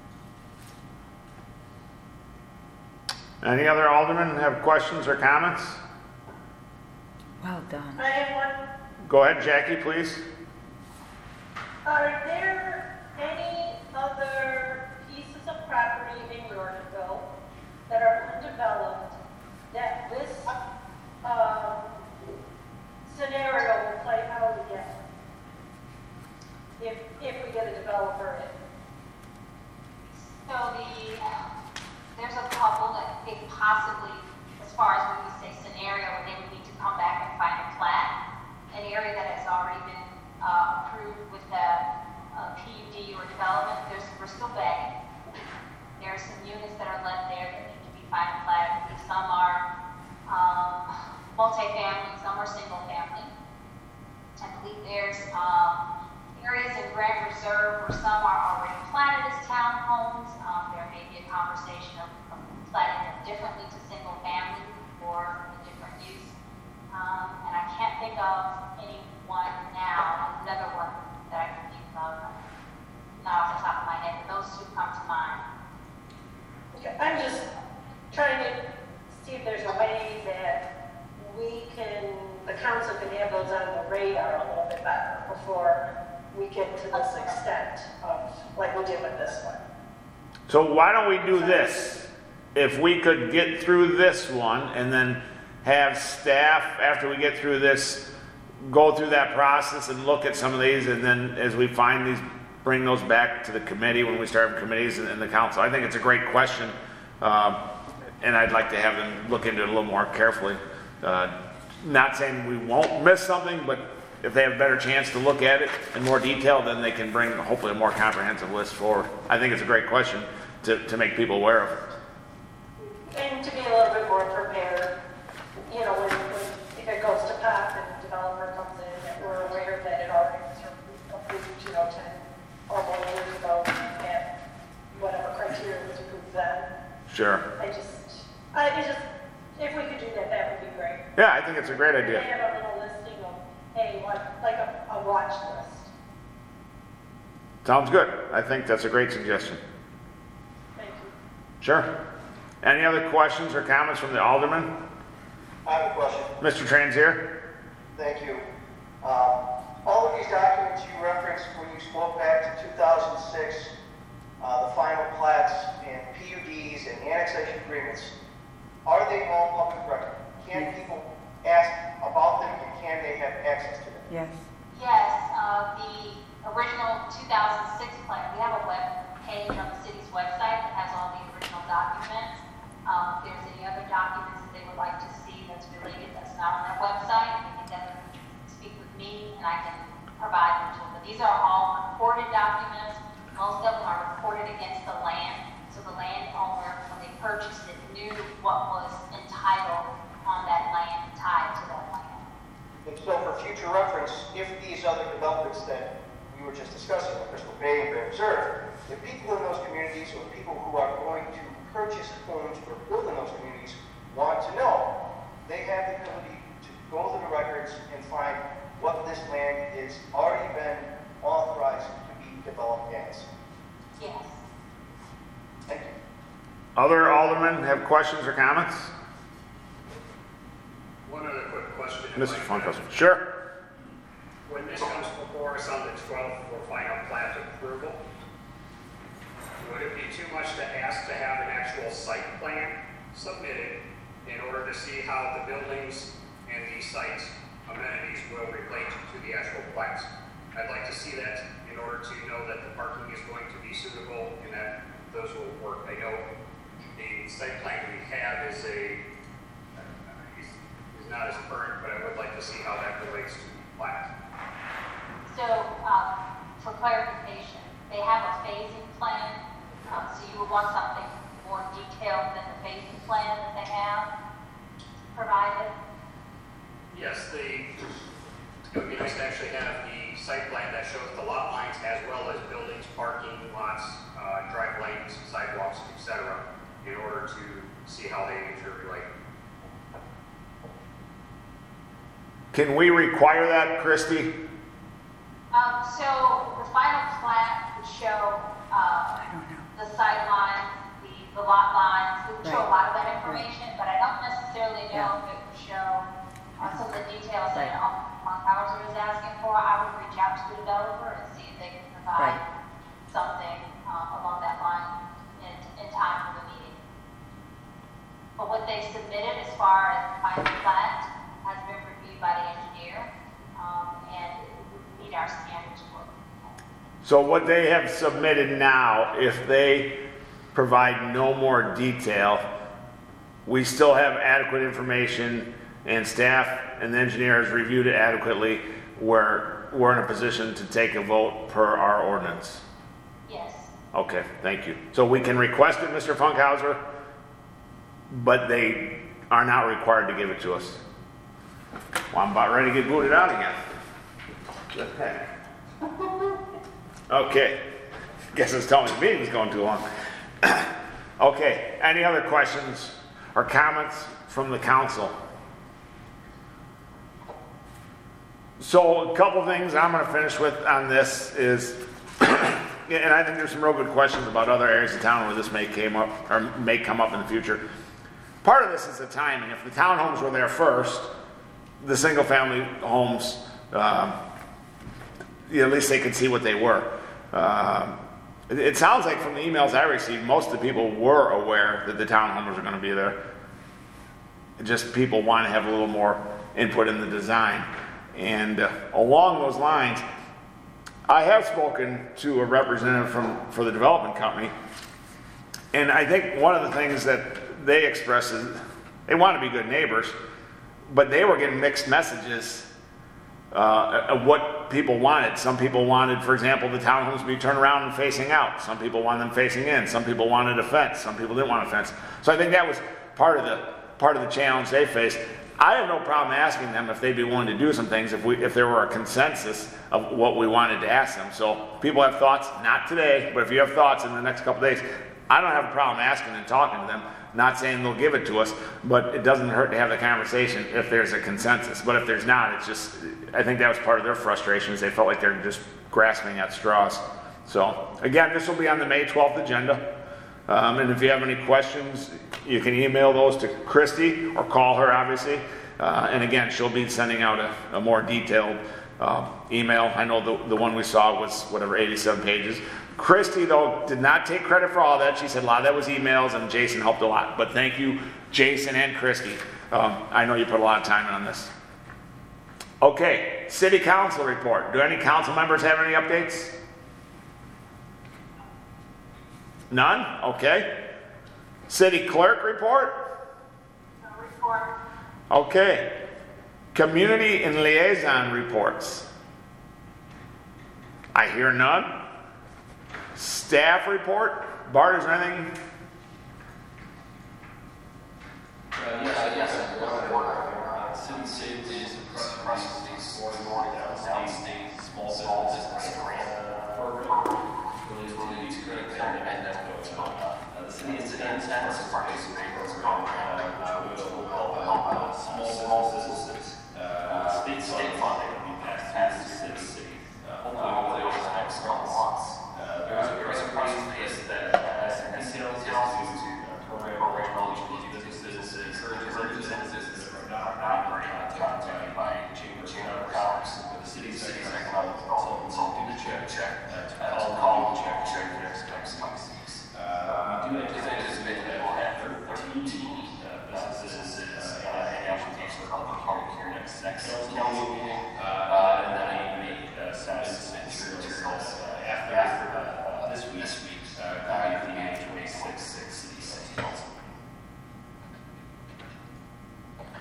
Any other aldermen have questions or comments? Well done. I have one. Go ahead, Jackie, please. Are there any other pieces of property in Yorkville that are undeveloped that this scenario will play out again? If we get a developer in. So there's a couple that could possibly, as far as when we say scenario, where they would need to come back and find a plat, an area that has already been approved with the PUD or development. We're still begging. There are some units that are left there that need to be final platted. Some are multifamily, some are single family. I believe there's areas in Grand Reserve where some are already platted as townhomes. There may be a conversation of platting them differently to single family or a different use. And I can't think of any one now, another one that I can think of, not off the top of my head, but those two come to mind. Okay, I'm just trying to see if there's a way that the council can have those on the radar a little bit better before we get to this extent of, like we did with this one. So why don't we do this? If we could get through this one and then have staff, after we get through this, go through that process and look at some of these, and then as we find these, bring those back to the committee when we start committees and the council. I think it's a great question, and I'd like to have them look into it a little more carefully. Not saying we won't miss something, but if they have a better chance to look at it in more detail, then they can bring hopefully a more comprehensive list forward. I think it's a great question to make people aware of. And to be a little bit more prepared, you know, when if it goes to pop and the developer comes in, that we're aware that it already was approved, 10 or more years ago, and whatever criteria was approved then. Sure. If we could do that, that would be great. Yeah, I think it's a great idea. They have a little listing of, hey, like a watch list. Sounds good. I think that's a great suggestion. Thank you. Sure. Any other questions or comments from the alderman? I have a question. Mr. Transier? Thank you. All of these documents you referenced when you spoke back to 2006, the final plats and PUDs and annexation agreements, are they all public record? Can people ask about them and can they have access to them? Yes. Yes, the original 2006 plan, we have a web page on the city's website that has all the original documents. If there's any other documents that they would like to see that's related, that's not on their website, they can definitely speak with me and I can provide them to them. But these are all recorded documents. Most of them are recorded against the land. So the landowner, when they purchased it, knew what was entitled on that land, tied to that land. And so for future reference, if these other developments that we were just discussing, like Crystal Bay and Grand Reserve, if people in those communities or people who are going to purchase homes or build in those communities want to know, they have the ability to go to the records and find what this land is Other aldermen have questions or comments? One other quick question. if Mr. I could. Funkhauser. Sure. When this comes before us on the 12th for final plat approval, would it be too much to ask to have an actual site plan submitted in order to see how the buildings and the site's amenities will relate to the actual plats? I'd like to see that in order to know that the parking is going to be suitable and that those will work. I know the site plan we have is not as current, but I would like to see how that relates to the plat. So, for clarification, they have a phasing plan, so you would want something more detailed than the phasing plan that they have provided? Yes, it would be nice to actually have the site plan that shows the lot lines as well as buildings, parking lots, drive lanes, sidewalks, etc., in order to see how they interrelate. Can we require that, Christie? So the final plat would show, the sight lines, the lot lines, it would show a lot of that information, but I don't necessarily know if it would show, some of the details that Funkhauser is asking for. I would reach out to the developer and see if they can provide something, along that line in time for the meeting. But what they submitted as far as the final plat has been reviewed by the engineer, and it would meet our standards for. So what they have submitted now, if they provide no more detail, we still have adequate information and staff and the engineer has reviewed it adequately, where we're in a position to take a vote per our ordinance. Yes. Okay, thank you. So we can request it, Mr. Funkhauser, but they are not required to give it to us. Well, I'm about ready to get booted out again. Good heck. Okay. Guess it's telling me the meeting's going too long. Okay, any other questions or comments from the council? So a couple things I'm going to finish with on this is, and I think there's some real good questions about other areas of town where this may come up in the future. Part of this is the timing. If the townhomes were there first, the single-family homes, at least they could see what they were. It sounds like from the emails I received, most of the people were aware that the townhomes are going to be there. Just people want to have a little more input in the design. And along those lines, I have spoken to a representative for the development company, and I think one of the things that they express is they want to be good neighbors, but they were getting mixed messages of what people wanted. Some people wanted, for example, the townhomes to be turned around and facing out. Some people wanted them facing in. Some people wanted a fence. Some people didn't want a fence. So I think that was part of the challenge they faced. I have no problem asking them if they'd be willing to do some things if there were a consensus of what we wanted to ask them. So people have thoughts, not today, but if you have thoughts in the next couple days, I don't have a problem asking and talking to them. Not saying they'll give it to us, but it doesn't hurt to have the conversation if there's a consensus. But if there's not, it's just, I think that was part of their frustrations. They felt like they're just grasping at straws. So again, this will be on the May 12th agenda. And if you have any questions, you can email those to Christie or call her, obviously. And again, she'll be sending out a more detailed email. I know the one we saw was, 87 pages. Christie, though, did not take credit for all that. She said a lot of that was emails, and Jason helped a lot. But thank you, Jason and Christie. I know you put a lot of time in on this. Okay, City Council report. Do any council members have any updates? None? Okay. City Clerk report? No report. Okay. Community and liaison reports. I hear none. Staff report? Bart, is there anything? Yes. City safety is small business program related to credit card and the city intends to participate program will help small businesses. State funding will be passed through the city. Hopefully over the next couple months. There's a presentation that has details as to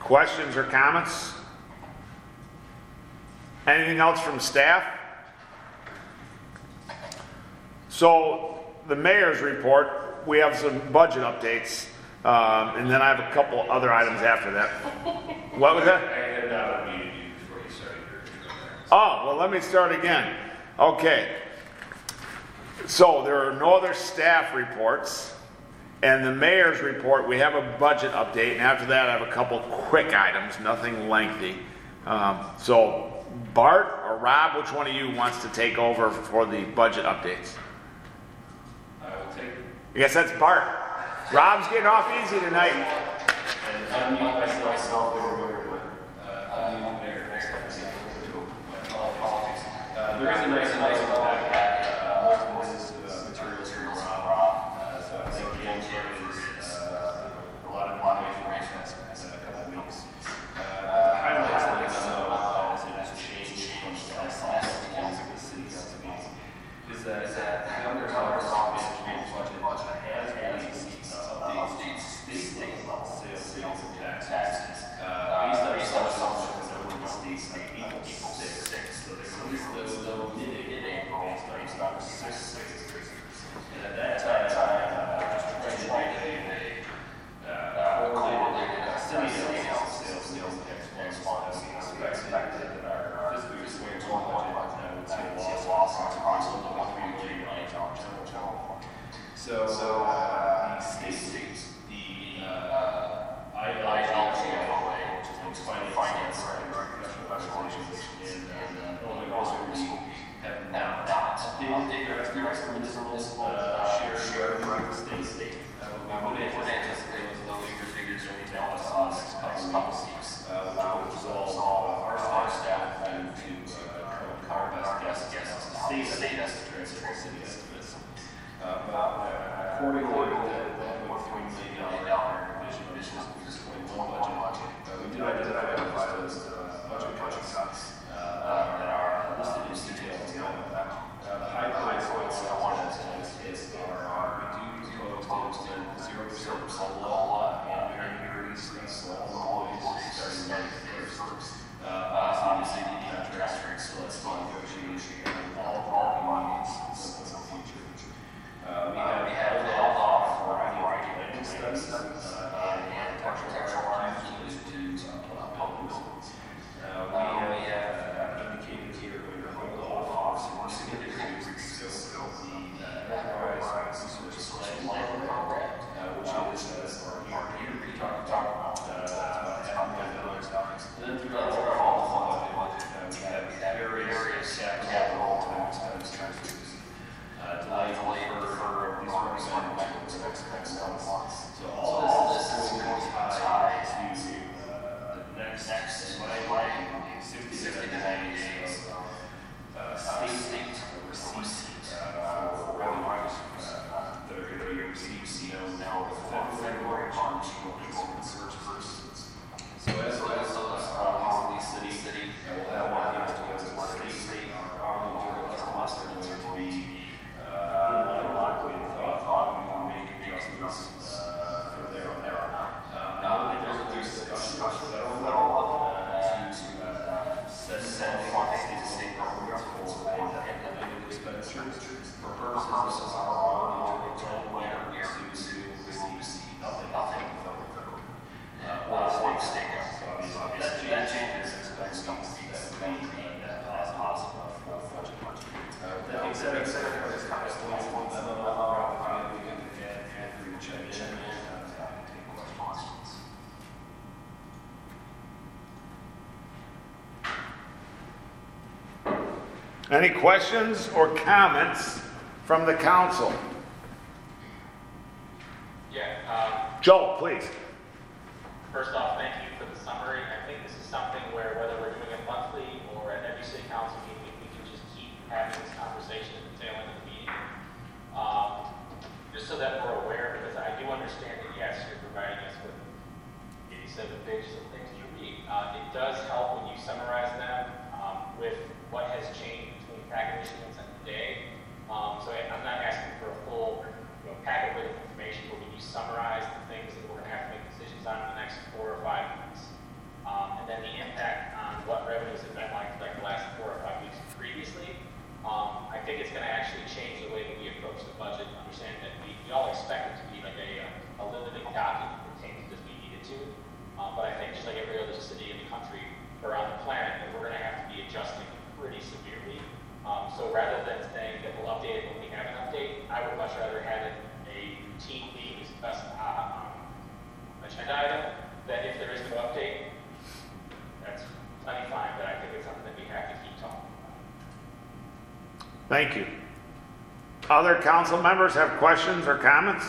Questions or comments? Anything else from staff? So the mayor's report, we have some budget updates, and then I have a couple other items after that. What was that? I had not unmuted you before you started your intro there. Oh, well, let me start again. Okay. So there are no other staff reports. And the mayor's report, we have a budget update, and after that I have a couple quick items, nothing lengthy. So Bart or Rob, which one of you wants to take over for the budget updates? I will take I guess that's Bart. Rob's getting off easy tonight. and unmute myself over unmute the mayor next time I see him. Apologies. There is a nice multiple materials from Rob. So I think the intro is a lot of information in a couple of weeks. Highlights that I know as it has changed from the last meetings of the city council meetings is that the Governor's Office of Management Budget has released updates to state sales and taxes based on assumptions that were in the states like April 6th. So they released those mid-April based on 6. And at that time, just trying to get a correlated city sales tax funds, we expected that our fiscal year 2021 budget would see a loss of approximately $1 million in our general fund. So the state, the ILGA, which is finance and professional organizations in Illinois School, have not updated their estimates for this share of the state. We would anticipate those figures will be tell us in the next couple of weeks, which will resolve our staff to our best guess the state estimates and city estimates. According to the $1.3 million vision for this 21 budget, we did identify those budget cuts that are listed in detail. The high points I wanted to hit are we do propose to extend 0% COLA and merit increase for employees starting May 1st. Obviously, the contracts still at still negotiation and all bargaining needs in the future. We have held off for any landing studies and architectural reviews related to buildings. We have indicated here we are going to hold off on significant increases of the enterprise resource plan program, which is our ERP we talked about. That's about $500 million. And then throughout our fall budget, we have various capital expenditures delayed for these representatives over the next couple months. So all this is going to tie to the next 60 to 90 days of state receipts for revenues that are going to be received now February, March, and purchases. So as these city will have one of the state our material estimates are going to be in line with we will make adjustments from there on out. Now there's discussion at the federal level to send funds to state governments for pandemic expenditures for purposes of our own internal plan to receive nothing from the federal or the state government. So that changes expects that we be positive for the budget. That being said, this conference will have a lot of we can add for each and take questions. Any questions or comments from the council? Yeah, Joel, please. first off, thank you for the summary. I think this is something where whether we're doing it monthly or at every city council meeting, we can just keep having this conversation at the tail end of the meeting. Just so that we're aware, because I do understand that, yes, you're providing us with 87 pages of things to read. It does help when you summarize them with what has changed between packet issuance and today. So I'm not asking for a full packet of information, but when you summarize the things that we're going to have to make decisions on in the next 4 or 5 months, or on the planet, then we're going to have to be adjusting pretty severely. So rather than saying that we'll update it when we have an update, I would much rather have it a routinely discussed agenda item, that if there is no update, that's plenty fine, but I think it's something that we have to keep talking about. Thank you. Other council members have questions or comments?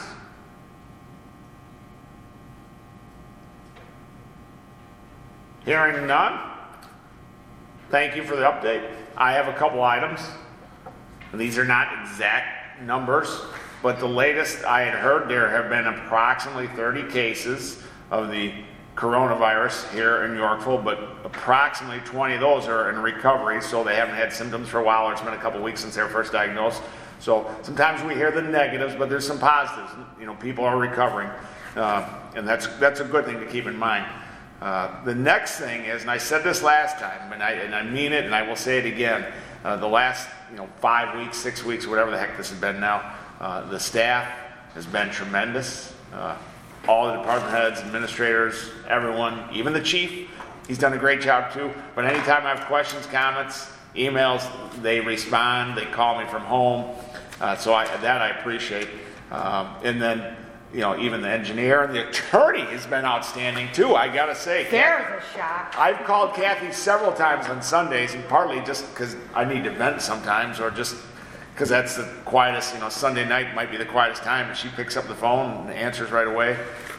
Hearing none. Thank you for the update. I have a couple items. These are not exact numbers, but the latest I had heard, there have been approximately 30 cases of the coronavirus here in Yorkville, but approximately 20 of those are in recovery, so they haven't had symptoms for a while, or it's been a couple weeks since they were first diagnosed. So sometimes we hear the negatives, but there's some positives. You know, people are recovering, and that's a good thing to keep in mind. The next thing is, and I said this last time, and I mean it, and I will say it again, the last 5 weeks, 6 weeks, whatever the heck this has been now, the staff has been tremendous. All the department heads, administrators, everyone, even the chief, he's done a great job too. But anytime I have questions, comments, emails, they respond, they call me from home. So I appreciate. And then, even the engineer and the attorney has been outstanding too, I gotta say. There's a shock. I've called Kathy several times on Sundays, and partly just because I need to vent sometimes, or just because that's the quietest, Sunday night might be the quietest time, and she picks up the phone and answers right away.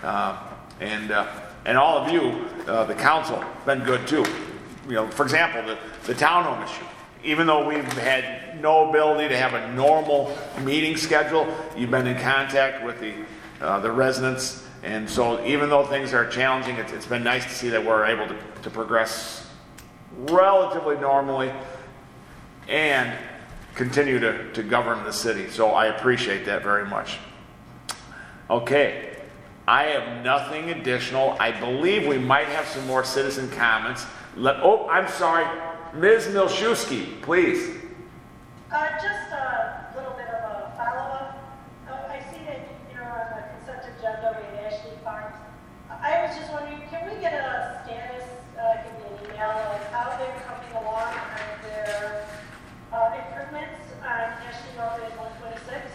And all of you, the council, been good too. For example, the townhome issue. Even though we've had no ability to have a normal meeting schedule, you've been in contact with the residents, and so even though things are challenging, it's been nice to see that we're able to progress relatively normally and continue to govern the city. So I appreciate that very much. Okay, I have nothing additional. I believe we might have some more citizen comments. I'm sorry, Ms. Milszewski, please. Just a little bit of a follow-up. I see that, on the consent agenda, we had Ashley Farms. I was just wondering, can we get a status, give me an email, like how they're coming along on their improvements on Ashley Road at 126?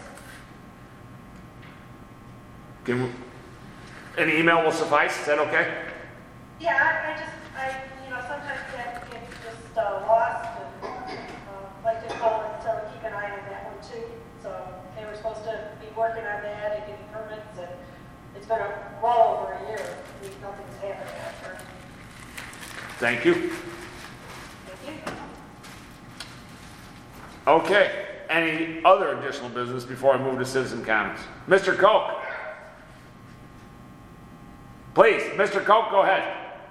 An email will suffice? Is that okay? Yeah, I sometimes that gets just lost, and like to call it, so keep an eye on that one too. So they were supposed to be working on that and getting permits, and it's been well over a year. Nothing's happened after. Thank you. Thank you. Okay, any other additional business before I move to citizen comments? Mr. Koch. Please, Mr. Koch, go ahead.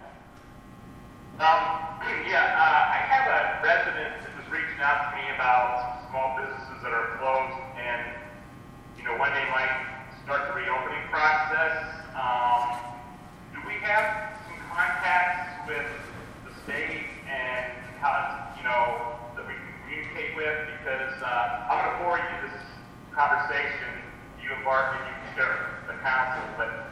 I have a resident that was reaching out to me about small businesses that are closed and, when they might start the reopening process. Do we have some contacts with the state and how, that we can communicate with? Because I'm going to forward you this conversation, you and Bart, and you can share the council, but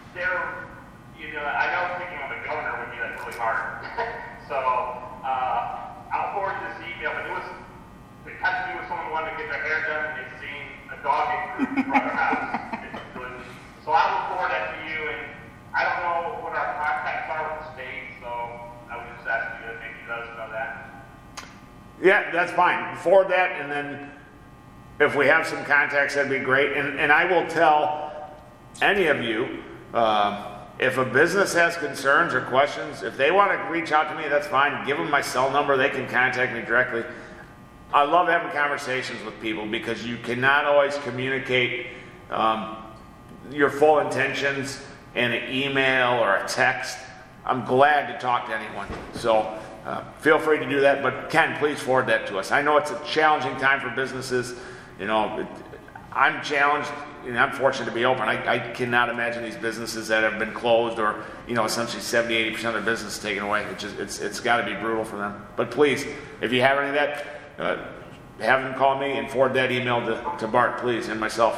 I know thinking of the governor would be really hard. So I'll forward this email, but it had to do with someone wanting to get their hair done and they've seen a dog in front of their house. So I will forward that to you, and I don't know what our contacts are with the state, so I would just ask you to maybe let us know that. Yeah, that's fine. Forward that, and then if we have some contacts, that'd be great. And I will tell any of you, if a business has concerns or questions, if they want to reach out to me, that's fine. Give them my cell number. They can contact me directly. I love having conversations with people because you cannot always communicate your full intentions in an email or a text. I'm glad to talk to anyone. So feel free to do that. But Ken, please forward that to us. I know it's a challenging time for businesses. I'm challenged. I'm fortunate to be open. I cannot imagine these businesses that have been closed or, essentially 70-80% of their business taken away. It's got to be brutal for them. But please, if you have any of that, have them call me and forward that email to Bart, please, and myself.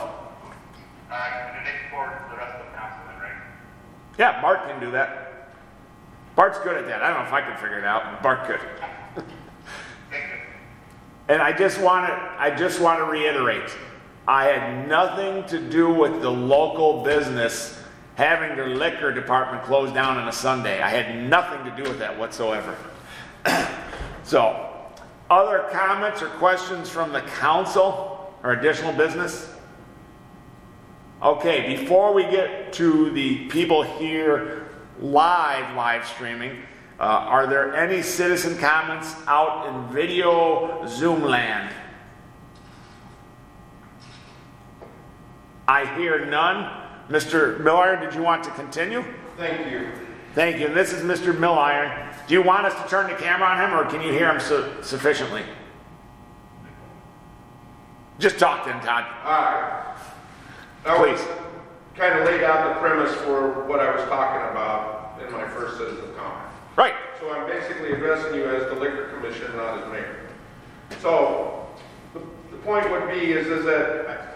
Can they forward to the rest of the council then, right? Yeah, Bart can do that. Bart's good at that. I don't know if I can figure it out, but Bart could. And I just want to reiterate, I had nothing to do with the local business having their liquor department closed down on a Sunday. I had nothing to do with that whatsoever. So, other comments or questions from the council or additional business? Okay, before we get to the people here live streaming, are there any citizen comments out in video Zoom land? I hear none. Mr. Milliron, did you want to continue? Thank you. Thank you. And this is Mr. Milliron. Do you want us to turn the camera on him, or can you hear him sufficiently? Just talk then, Todd. All right. Please. Kind of laid out the premise for what I was talking about in my first citizen comment. Right. So I'm basically addressing you as the liquor commissioner, not as mayor. So the point would be is that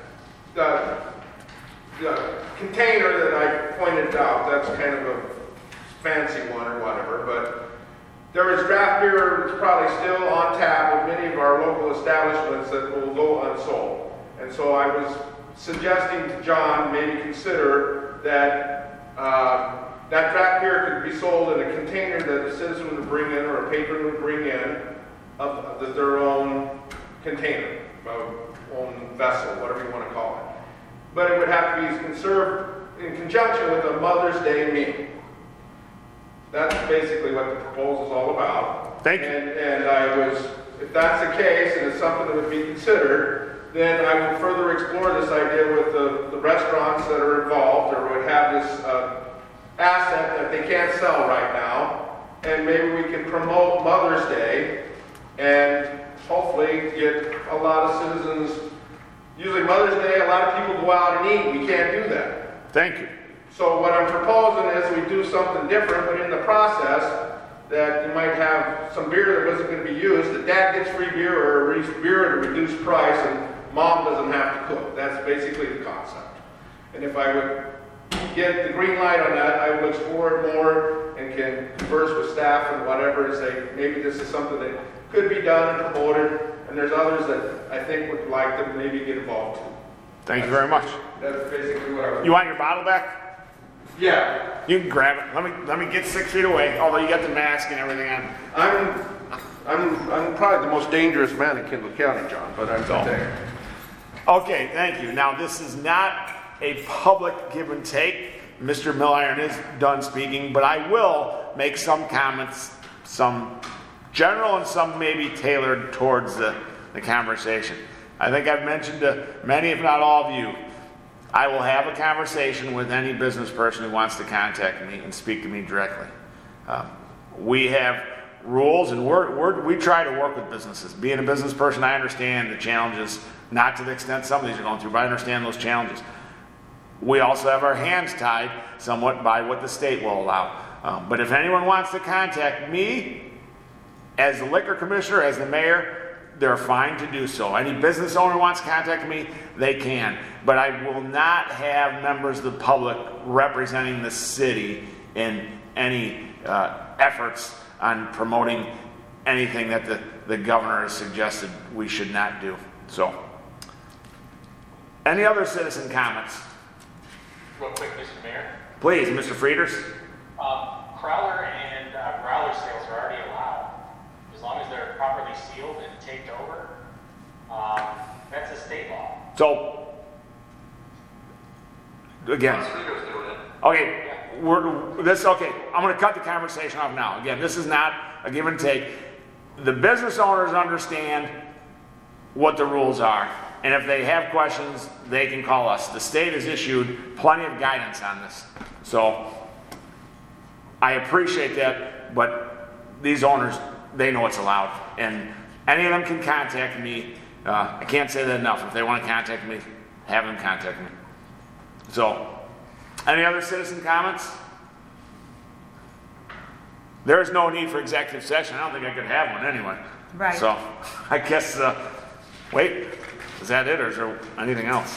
the container that I pointed out, that's kind of a fancy one or whatever, but there is draft beer that's probably still on tap at many of our local establishments that will go unsold. And so I was suggesting to John maybe consider that that draft beer could be sold in a container that a citizen would bring in or a patron would bring in of their own container, own vessel, whatever you want to call it. But it would have to be conserved in conjunction with a Mother's Day meal. That's basically what the proposal is all about. Thank you. And if that's the case and it's something that would be considered, then I will further explore this idea with the restaurants that are involved or would have this asset that they can't sell right now. And maybe we can promote Mother's Day and hopefully get a lot of citizens. Usually Mother's Day, a lot of people go out and eat. We can't do that. Thank you. So what I'm proposing is we do something different, but in the process, that you might have some beer that wasn't going to be used, that dad gets free beer or beer at a reduced price and mom doesn't have to cook. That's basically the concept. And if I would get the green light on that, I will explore it more and can converse with staff and whatever and say maybe this is something that could be done and promoted, and there's others that I think would like to maybe get involved too. Thank you very much. That's basically what I was. You want your bottle back? Yeah. You can grab it. Let me get 6 feet away. Although you got the mask and everything on. I'm probably the most dangerous man in Kendall County, John, but I'm there. Okay, thank you. Now this is not a public give and take. Mr. Milliron is done speaking, but I will make some comments, some general and some maybe tailored towards the conversation. I think I've mentioned to many, if not all of you, I will have a conversation with any business person who wants to contact me and speak to me directly. We have rules, and we try to work with businesses. Being a business person, I understand the challenges, not to the extent some of these are going through, but I understand those challenges. We also have our hands tied somewhat by what the state will allow. But if anyone wants to contact me as the liquor commissioner, as the mayor, they're fine to do so. Any business owner wants to contact me, they can. But I will not have members of the public representing the city in any efforts on promoting anything that the governor has suggested we should not do. So, any other citizen comments? Real quick, Mr. Mayor. Please, Mr. Frieders. Crowler and growler sales are already allowed, as long as they're properly sealed and taped over. That's a state law. So, again, okay, okay, I'm going to cut the conversation off now. Again, this is not a give and take. The business owners understand what the rules are, and if they have questions, they can call us. The state has issued plenty of guidance on this. So, I appreciate that, but these owners, they know what's allowed, and any of them can contact me. I can't say that enough. If they want to contact me, have them contact me. So, any other citizen comments? There's no need for executive session. I don't think I could have one anyway. Right. So, I guess, wait, is that it or is there anything else?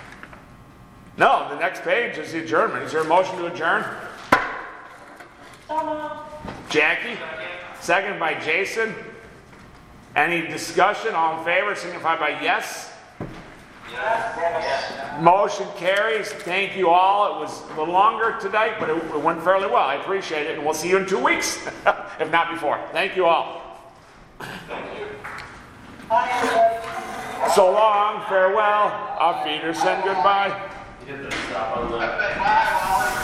No, the next page is the adjournment. Is there a motion to adjourn? So So moved. Jackie? Second by Jason. Any discussion? All in favor, signify by yes. Motion carries. Thank you all. It was a little longer tonight, but it went fairly well. I appreciate it, and we'll see you in 2 weeks, if not before. Thank you all. Bye, everybody. So long, farewell. Auf Wiedersehen, goodbye. You hit the stop on the. Bye, Wally.